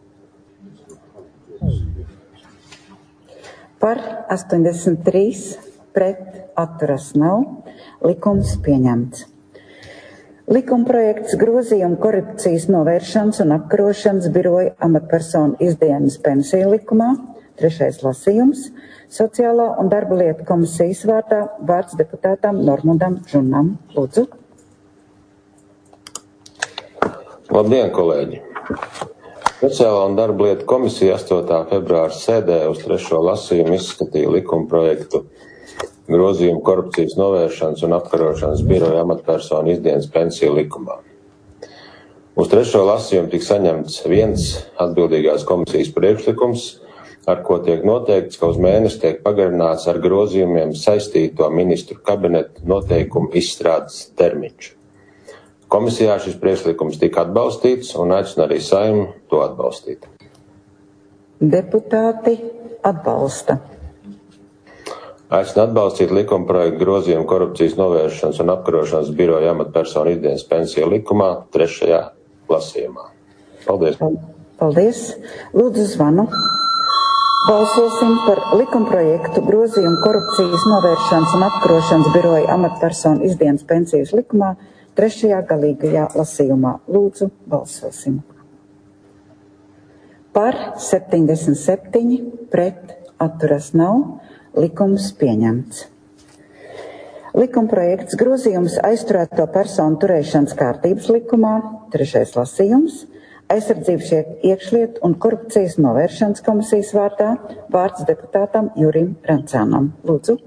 Par astoņdesmit trīs, pret atturas nav. Likums pieņemts. Likumprojekts grozījumu korupcijas novēršanas un apkarošanas biroja amatpersonu izdienas pensiju likumā. Trešais lasījums. Sociālā un darba lietu komisijas vārdā vārds deputātam Normundam Žunam. Lūdzu. Labdien, kolēģi! Sociālā un darba lietu komisija astotā februāra sēdē uz trešo lasījumu izskatīja likumprojektu grozījumu korupcijas novēršanas un apkarošanas biroja amatpersonu izdienas pensiju likumā. Uz trešo lasījumu tika saņemts viens atbildīgās komisijas priekšlikums, ar ko tiek noteikts, ka uz mēnesi tiek pagarināts ar grozījumiem saistīto ministru kabinetu noteikumu izstrādes termiņš. Komisijā šis priekšlikums tika atbalstīts un aicina arī Saimu to atbalstīt. Deputāti atbalsta. Aicina atbalstīt likumprojektu grozījumu korupcijas novēršanas un apkarošanas biroja amatpersonu izdienas pensiju likumā trešajā lasījumā. Paldies. Paldies. Lūdzu zvanu. Balsosim par likumprojektu grozījumu korupcijas novēršanas un apkarošanas biroja amatpersonu izdienas pensijas likumā trešajā galīgajā lasījumā. Lūdzu, balsosim. Par septiņdesmit septiņi, pret atturas nav. Likums pieņemts. Likumprojekts grozījums aizturēto personu turēšanas kārtības likumā, trešais lasījums, aizsardzības iekšlietu un korupcijas novēršanas komisijas vārdā vārds deputātam Jurim Rancānam. Lūdzu.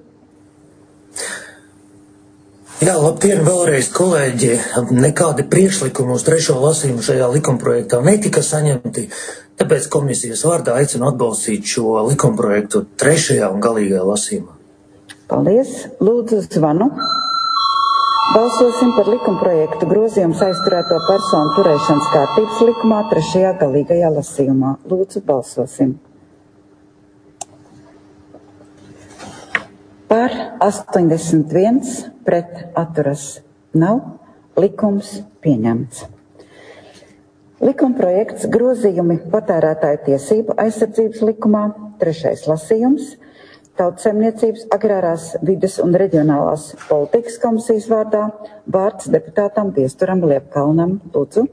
Jā, labdien vēlreiz, kolēģi. Nekādi priekšlikumi uz trešo lasījumu šajā likumprojektā netika saņemti, Tāpēc komisijas vārdā aicinu atbalstīt šo likumprojektu trešajā un galīgajā lasījumā. Paldies. Lūdzu zvanu. Balsosim par likumprojektu grozījums aizturēto personu turēšanas kārtības likumā trešajā galīgajā lasījumā. Lūdzu, balsosim. Par astoņdesmit viens, pret atturas nav. Likums pieņemts. Likumprojekts grozījumi patērētāju tiesību aizsardzības likumā, trešais lasījums, Tautsaimniecības, agrārās vides un reģionālās politikas komisijas vārdā vārds deputātam Viesturam Liepkalnam. Lūdzu.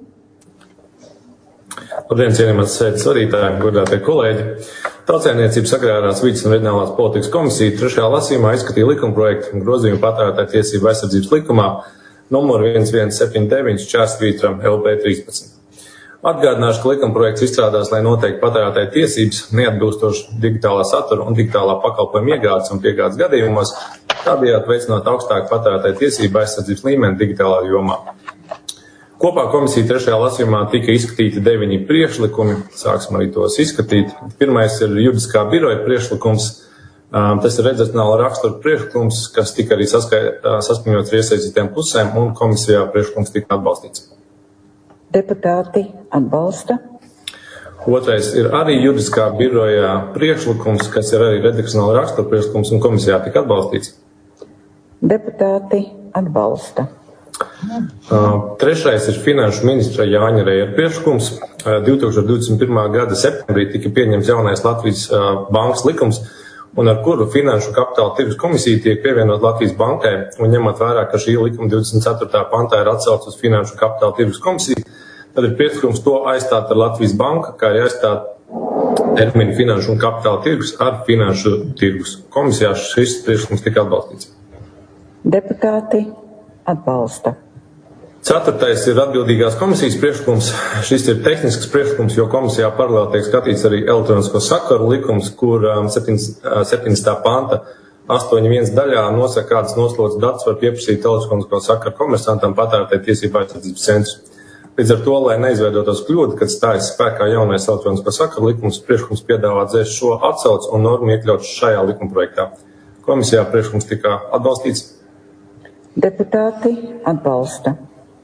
Labdien, cienījamās sēdes vadītāji, godātie kolēģi. Tautsaimniecības, agrārās vides un reģionālās politikas komisija trešajā lasījumā izskatīja likumprojektu grozījumu patērētāju tiesību aizsardzības likumā numur viens viens septiņi deviņi šķērsvītra L B trīspadsmit. Atgādināšu, ka likumprojekts izstrādās, lai noteikti patērētāju tiesības neatbilstoši digitālā satura un digitālā pakalpojuma iegādes un piegādes gadījumos, tādējādi veicinot augstāku patērētāju tiesību aizsardzības līmeni digitālā jomā. Kopā komisija trešajā lasījumā tika izskatīti deviņi priekšlikumi, sāksim arī tos izskatīt. Pirmais ir juridiskā biroja priekšlikums. Tas ir redakcionāla rakstura priekšlikums, kas tika arī saskaņots ar iesaistītiem pusēm, un komisijā priekšlikums tika atbalstīts. Deputāti atbalsta. Otrais ir arī juridiskā biroja priekšlikums, kas ir arī redakcionāla rakstura priekšlikums, un komisijā tika atbalstīts. Deputāti atbalsta. Uh, trešais ir finanšu ministra Jāņa Reira priekšlikums. Uh, divtūkstoš divdesmit pirmā gada septembrī tika pieņemts jaunais Latvijas uh, bankas likums, un ar kuru Finanšu kapitāla tirgus komisija tiek pievienot Latvijas bankai, un ņemot vērā, ka šī likuma divdesmit ceturtā pantā ir atsauce uz Finanšu kapitāla tirgus komisiju, tad ir priekšlikums to aizstāt ar Latvijas banka, kā arī aizstāt terminu Finanšu un kapitāla tirgus ar Finanšu tirgus. Komisijā šis priekšlikums tika atbalstīts. Deputāti atbalsta. Ceturtais ir atbildīgās komisijas priekšlikums. Šis ir tehnisks priekšlikums, jo komisijā paralēli tiek skatīts arī elektronisko sakaru likums, kur septiņdesmitā panta astoņi viens daļā nosaka, kādas noslodzes datus var pieprasīt elektronisko sakaru komersantam patērētāju tiesību aizsardzības centrs. Līdz ar to, lai neizveidotos kļūda, kad stājas spēkā jaunais elektronisko sakaru likums, priekšlikums piedāvā dzēst šo atsauci un normu iekļaut šajā likumprojektā. Komisijā priekšlikums tika atbalstīts. Deputāti atbalsta.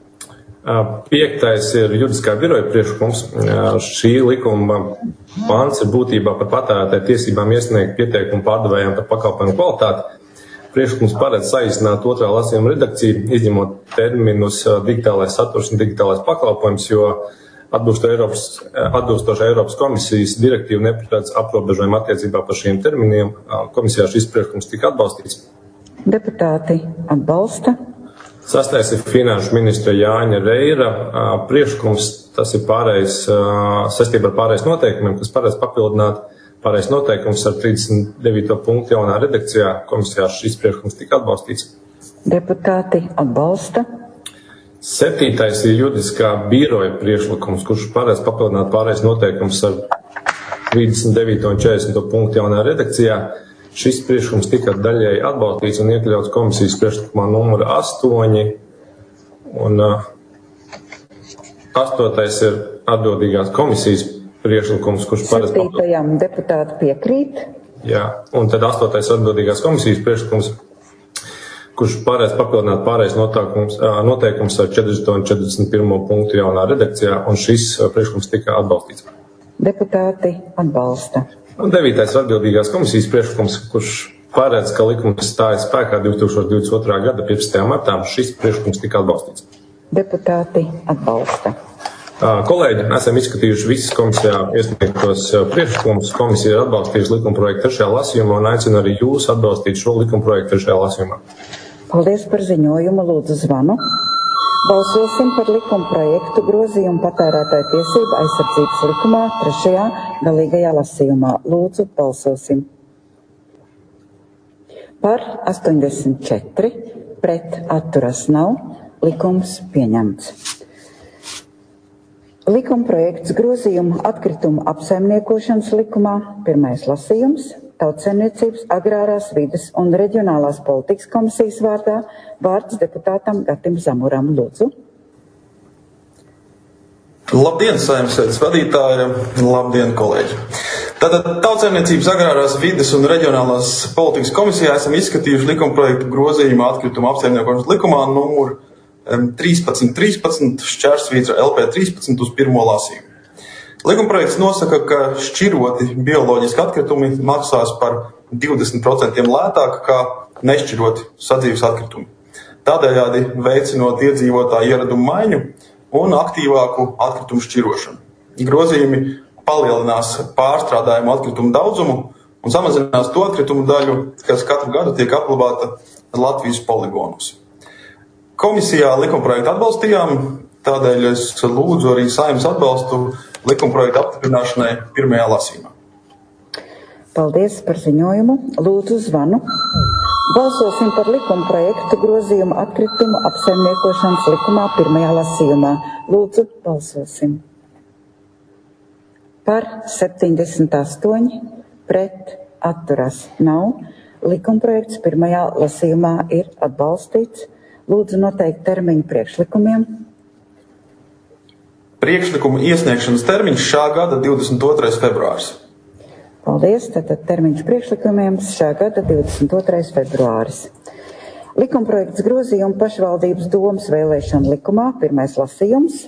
Piektais ir juridiskā biroja priekšlikums. Šī likuma pants ir būtībā par patērētāju tiesībām iesniegt pieteikumu pārdevējiem par pakalpojumu kvalitāti. Priekšlikums paredz saīsināt otrā lasījuma redakciju, izņemot terminus digitālais saturs un digitālais pakalpojums, jo atbilstoši Eiropas komisijas direktīvu neparedz aprobežojumu attiecībā par šiem terminiem. Komisijā šis priekšlikums tika atbalstīts. Deputāti atbalsta. Sastais ir finanšu ministra Jāņa Reira priekšlikums. Tas ir pārējais, saistībā ar pārējais noteikumiem, kas paredz papildināt pārējais noteikums ar trīsdesmit devīto punktu jaunā redakcijā. Komisijā šis priekšlikums tika atbalstīts. Deputāti atbalsta. Septītais ir juridiskā biroja priekšlikums, kurš paredz papildināt pārējais noteikums ar trīsdesmit devīto un četrdesmito punktu jaunā redakcijā. Šis priekšlikums tika daļēji atbalstīts un iekļauts komisijas priekšlikumā numura astoņi. Un uh, astotais ir atbildīgās komisijas priekšlikums, kurš paredz papildināt. Septītajam deputāti piekrīt. Jā, un tad astotais atbildīgās komisijas priekšlikums, kurš paredz papildināt pārējais noteikums, uh, noteikums ar četrdesmito un četrdesmit pirmo punktu jaunā redakcijā, un šis uh, priekšlikums tika atbalstīts. Deputāti atbalsta. Un devītais ir atbildīgās komisijas priekšlikums, kurš paredz, ka likums stājas spēkā divtūkstoš divdesmit otrā gada piecpadsmitajā martā. Šis priekšlikums tika atbalstīts. Deputāti atbalsta. Kolēģi, esam izskatījuši visas komisijā iesniegtos priekšlikumus. Komisija ir atbalstījusi likumprojektu trešajā lasījumā un aicina arī jūs atbalstīt šo likumprojektu trešajā lasījumā. Paldies par ziņojumu. Lūdzu zvanu. Balsosim par likuma projektu grozījumu patērētāju tiesību aizsardzības likumā trešajā galīgajā lasījumā. Lūdzu, balsosim. Par astoņdesmit četri, pret atturas nav, likums pieņemts. Likuma projekts grozījumu atkritumu apsaimniekošanas likumā, pirmais lasījums. Tautsaimniecības, agrārās vides un reģionālās politikas komisijas vārdā vārds deputātam Gatim Zamuram. Lūdzu. Labdien, Saeimas sēdes vadītāja, labdien, kolēģi! Tātad Tautsaimniecības agrārās vides un reģionālās politikas komisijā esam izskatījuši likumprojektu grozījumu atkrituma apsaimniekošanas likumā numur trīspadsmit trīspadsmit šķērsvītra L P trīspadsmit uz pirmo lasījumu. Likumprojekts nosaka, ka šķiroti bioloģiski atkritumi maksās par divdesmit procentiem lētāk kā nešķiroti sadzīves atkritumi. Tādējādi veicinot iedzīvotāju ieradumu maiņu un aktīvāku atkritumu šķirošanu. Grozījumi palielinās pārstrādājumu atkritumu daudzumu un samazinās to atkritumu daļu, kas katru gadu tiek apglabāta Latvijas poligonos. Komisijā likumprojektu atbalstījām, tādēļ es lūdzu arī Saeimas atbalstu likumprojektu apstiprināšanai pirmajā lasījumā. Paldies par ziņojumu. Lūdzu zvanu. Balsosim par likumprojektu grozījumu atkritumu apsaimniekošanas likumā pirmajā lasījumā. Lūdzu, balsosim. Par septiņdesmit astoņi, pret atturas nav. Likumprojekts pirmajā lasījumā ir atbalstīts. Lūdzu noteikt termiņu priekšlikumiem. Priekšlikuma iesniegšanas termiņš šā gada divdesmit otrais februāris. Paldies, tātad termiņš priekšlikumiem šā gada divdesmit otrais februāris. Likumprojekts grozījumu pašvaldības domas vēlēšana likumā, pirmais lasījums.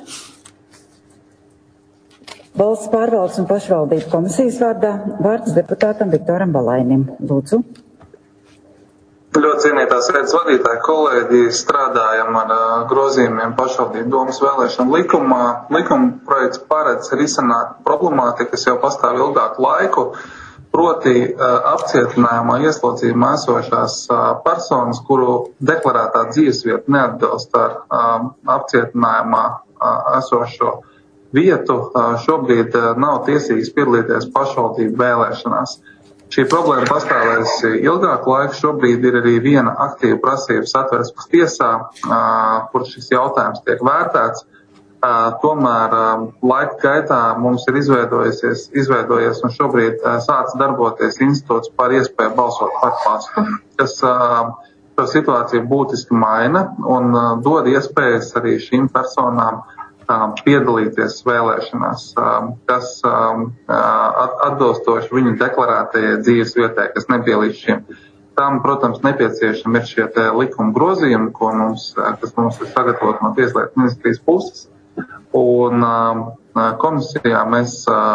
Valsts pārvaldes un pašvaldību komisijas vārdā vārds deputātam Viktoram Balainim. Lūdzu. Ļoti cienītās sēdes vadītāji, kolēģi, strādājam ar uh, grozījumiem pašvaldību domas vēlēšanu likumā. Likuma projekts paredz risināt problemātiku, kas jau pastāv ilgāku laiku, proti uh, apcietinājumā ieslodzījumā esošās uh, personas, kuru deklarētā dzīvesvieta neatbilst ar uh, apcietinājumā uh, esošo vietu, uh, šobrīd uh, nav tiesīgas piedalīties pašvaldību vēlēšanās. Šī problēma pastāvējusi ilgāku laiku. Šobrīd ir arī viena aktīva prasība Satversmes tiesā, kur šis jautājums tiek vērtēts. Tomēr laika gaitā mums ir izveidojies, izveidojies un šobrīd sāc darboties institūts par iespēju balsot par pastu, kas šo situāciju būtiski maina un dod iespējas arī šīm personām piedalīties vēlēšanās, kas atbilstoši viņu deklarētajai dzīves vietai, kas nebija līdz šim. Tam, protams, nepieciešami ir šie te likuma grozījumi, ko mums, kas mums ir sagatavot no Tieslietu ministrijas puses. Un komisijā mēs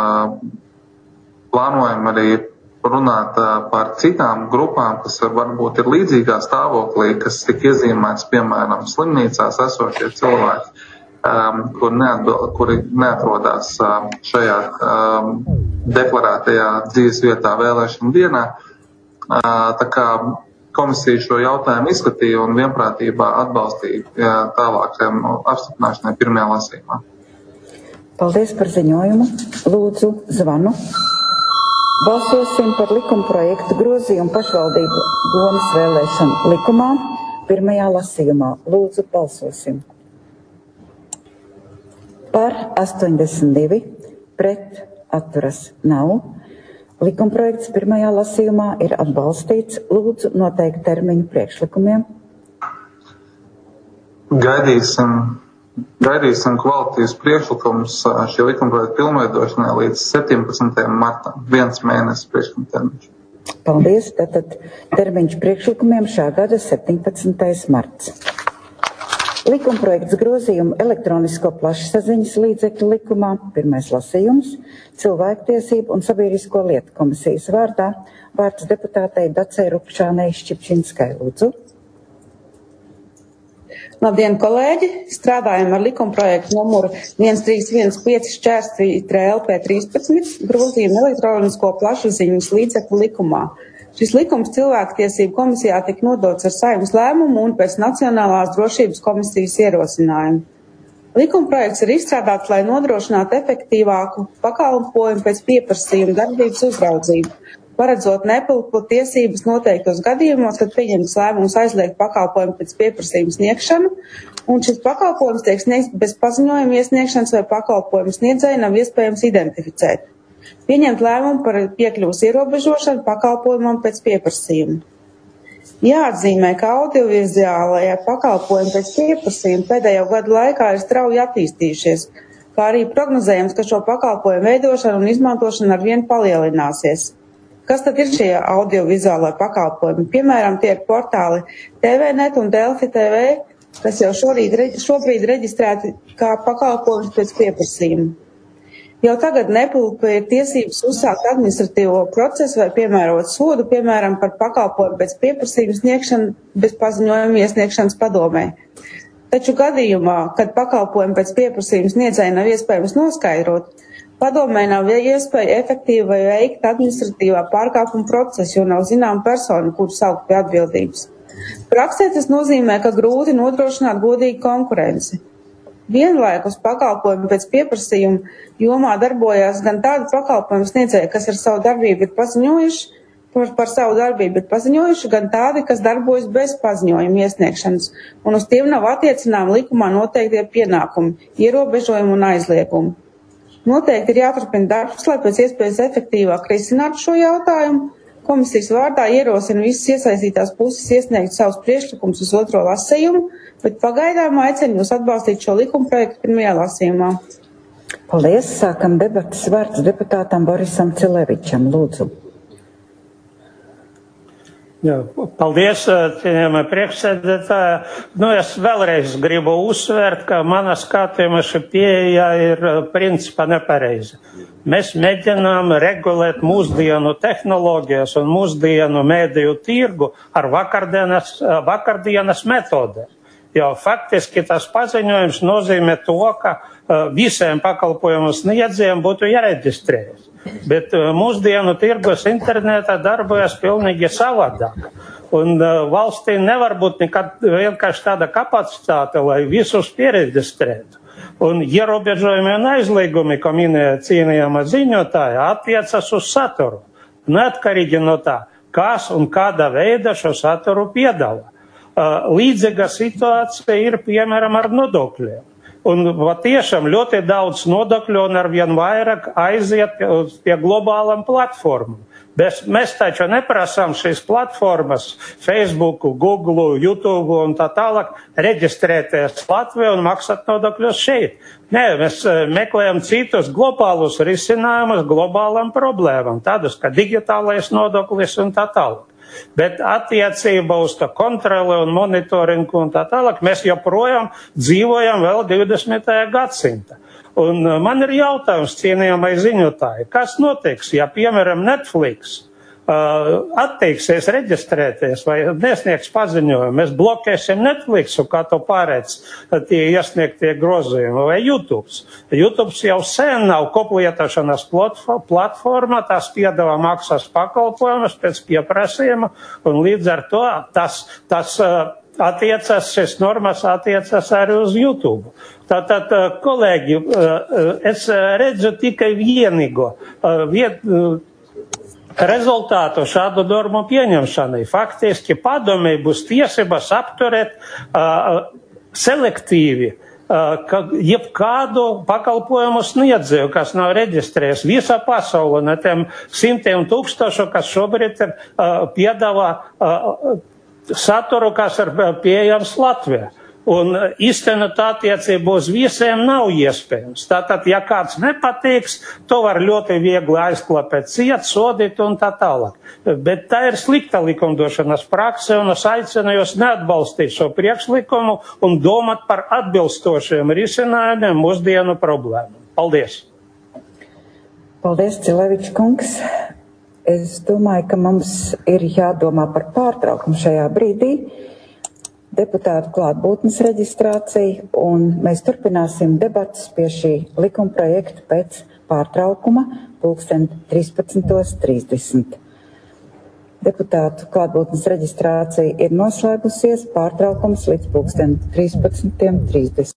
plānojam arī runāt par citām grupām, kas varbūt ir līdzīgā stāvoklī, kas tik iezīmēts, piemēram, slimnīcās esošie cilvēki. Um, kur neatbil, kuri neatrodās um, šajā um, deklarētajā dzīves vietā vēlēšana dienā. Uh, tā kā komisija šo jautājumu izskatīja un vienprātībā atbalstīja uh, tālākajam apstiprināšanai pirmajā lasījumā. Paldies par ziņojumu. Lūdzu, zvanu. Balsosim par likumprojektu grozījumu pašvaldību domas vēlēšanu likumā pirmajā lasījumā. Lūdzu, balsosim. Par astoņdesmit divi, pret atturas nav. Likumprojekts pirmajā lasījumā ir atbalstīts. Lūdzu noteikt termiņu priekšlikumiem. Gaidīsim, gaidīsim kvalitīvas priekšlikumus šī likumprojekta pilnveidošanai līdz septiņpadsmitajam martam. Viens mēnesis priekšlikuma termiņš. Paldies. Tātad termiņš priekšlikumiem šā gada septiņpadsmitais marts. Likumprojekts grozījumu elektronisko plašsaziņas līdzekļu likumā, pirmais lasījums, Cilvēktiesību un sabiedrisko lietu komisijas vārdā, vārds deputātei Dacei Rupšānei Šķipčinskai. Lūdzu. Labdien, kolēģi! Strādājam ar likumprojektu numuru viens trīs viens pieci šķērsvītra L P trīspadsmit, grozījumu elektronisko plašsaziņas līdzekļu likumā. Šis likums Cilvēktiesību komisijā tika nodots ar Saeimas lēmumu un pēc Nacionālās drošības komisijas ierosinājumu. Likumprojekts ir izstrādāts, lai nodrošinātu efektīvāku pakalpojumu pēc pieprasījuma darbības uzraudzību, paredzot nepilnību tiesības noteiktos gadījumos, kad pieņemts lēmums aizliegt pakalpojumu pēc pieprasījuma sniegšanu, un šis pakalpojums tiek sniegts bez paziņojuma iesniegšanas vai pakalpojumu sniedzēju nav iespējams identificēt. Pieņemt lēmumu par piekļuvas ierobežošanu pakalpojumam pēc pieprasījuma. Jāatzīmē, ka audiovizuālajie pakalpojumi pēc pieprasījuma pēdējo gadu laikā ir strauji attīstījušies. kā arī prognozējams, ka šo pakalpojumu veidošana un izmantošana arvien palielināsies. Kas tad ir šie audiovizuālai pakalpojumi? Piemēram, tie ir portāli T V net un Delfi T V, kas jau šorīt, šobrīd reģistrēti kā pakalpojums pēc pieprasījuma. Jau tagad Nepulka ir tiesības uzsākt administratīvo procesu vai piemērot sodu, piemēram, par pakalpojumu pēc pieprasījuma sniegšanu bez paziņojuma iesniegšanas padomē. Taču gadījumā, kad pakalpojumu pēc pieprasījuma sniedzēja nav iespējams noskaidrot, padomē nav iespēja efektīvi veikt administratīvā pārkāpuma procesu, jo nav zinām personu, kuru saukt pie atbildības. Praksē tas nozīmē, ka grūti nodrošināt godīgu konkurenci. Vienlaikus pakalpojumu pēc pieprasījuma jomā darbojās gan tādi pakalpojumu sniedzēji, kas ar savu darbību ir paziņojuši, par, par savu darbību ir paziņojuši, gan tādi, kas darbojas bez paziņojuma iesniegšanas, un uz tiem nav attiecinām likumā noteiktie pienākumi, ierobežojumi un aizliegumi. Noteikti ir jāturpina darbs, lai pēc iespējas efektīvāk risinātu šo jautājumu. Komisijas vārdā ierosina visas iesaistītās puses iesniegt savus priekšlikumus uz otro lasījumu, bet pagaidām aicinu jūs atbalstīt šo likumprojektu pirmajā lasījumā. Paldies. Sākam debatas. Vārds deputātam Borisam Cilevičam. Lūdzu. Jā, paldies, cienījamā priekšsēdētāja. Nu, es vēlreiz gribu uzsvērt, ka mana skatījuma šī pieeja ir principā nepareiza. Mēs mēģinām regulēt mūsdienu tehnoloģijas un mūsdienu mēdīju tirgu ar vakardienas, vakardienas metodēm. Jo faktiski tas paziņojums nozīmē to, ka visiem pakalpojumu sniedzējiem būtu jāreģistrējas. Bet mūsdienu tirgus internetā darbojas pilnīgi savādāk. Un valstī nevar būt nekad vienkārši tāda kapacitāte, lai visus piereģistrētu. Un ierobežojumi un aizliegumi, ko minēja cienījama ziņotāja, attiecas uz saturu. Neatkarīgi no tā, kas un kādā veidā šo saturu piedāvā. Līdzīga situācija ir, piemēram, ar nodokļiem. Un patiešām ļoti daudz nodokļu un arvien vairāk aiziet pie globālām platformām. Bet mēs taču neprasām šīs platformas, Facebook, Google, YouTube un tā tālāk, reģistrēties Latvijā un maksāt nodokļus šeit. Nē, mēs meklējam citus globālus risinājumus globālām problēmām, tādus kā digitālais nodoklis un tā tālāk. Bet attiecībā uz tā kontroli un monitoringu un tā tālāk mēs joprojām dzīvojam vēl divdesmitajā gadsimtā. Un man ir jautājums cienījamai ziņotāji, kas notiks, ja, piemēram, Netflix uh, atteiksies reģistrēties vai nesniegs paziņojumu, mēs blokēsim Netflixu, kā to pārēc tie iesniegtie grozījumi, vai YouTube. YouTube jau sen nav koplietošanas platforma, tas piedāvā maksas pakalpojumus pēc pieprasījuma, un līdz ar to tas, tas uh, attiecas, šis normas attiecas arī uz YouTube. Tātad, kolēģi, es redzu tikai vienīgo viet, rezultātu šādu normu pieņemšanai. Faktiski padomei būs tiesības apturēt uh, selektīvi uh, ka jebkādu pakalpojumu sniedzēju, kas nav reģistrējies visā pasaulē, no tiem simtiem tūkstošu, kas šobrīd ir uh, piedāvā uh, saturu, kas ir pieejams Latvijā. Un īstenot attiecību uz visiem nav iespējams. Tātad, ja kāds nepatiks, to var ļoti viegli aizklapēt ciet, sodīt un tā tālāk. Bet tā ir slikta likumdošanas prakse, un es aicinu jūs neatbalstīt šo priekšlikumu un domāt par atbilstošiem risinājumiem mūsdienu problēmām. Paldies! Paldies, Cilevičs kungs! Es domāju, ka mums ir jādomā par pārtraukumu šajā brīdī. Deputātu klātbūtnes reģistrācija, un mēs turpināsim debatas pie šī likuma projekta pēc pārtraukuma pulksten trīspadsmit trīsdesmit. Deputātu klātbūtnes reģistrācija ir noslēgusies, pārtraukums līdz pulksten trīspadsmit trīsdesmit.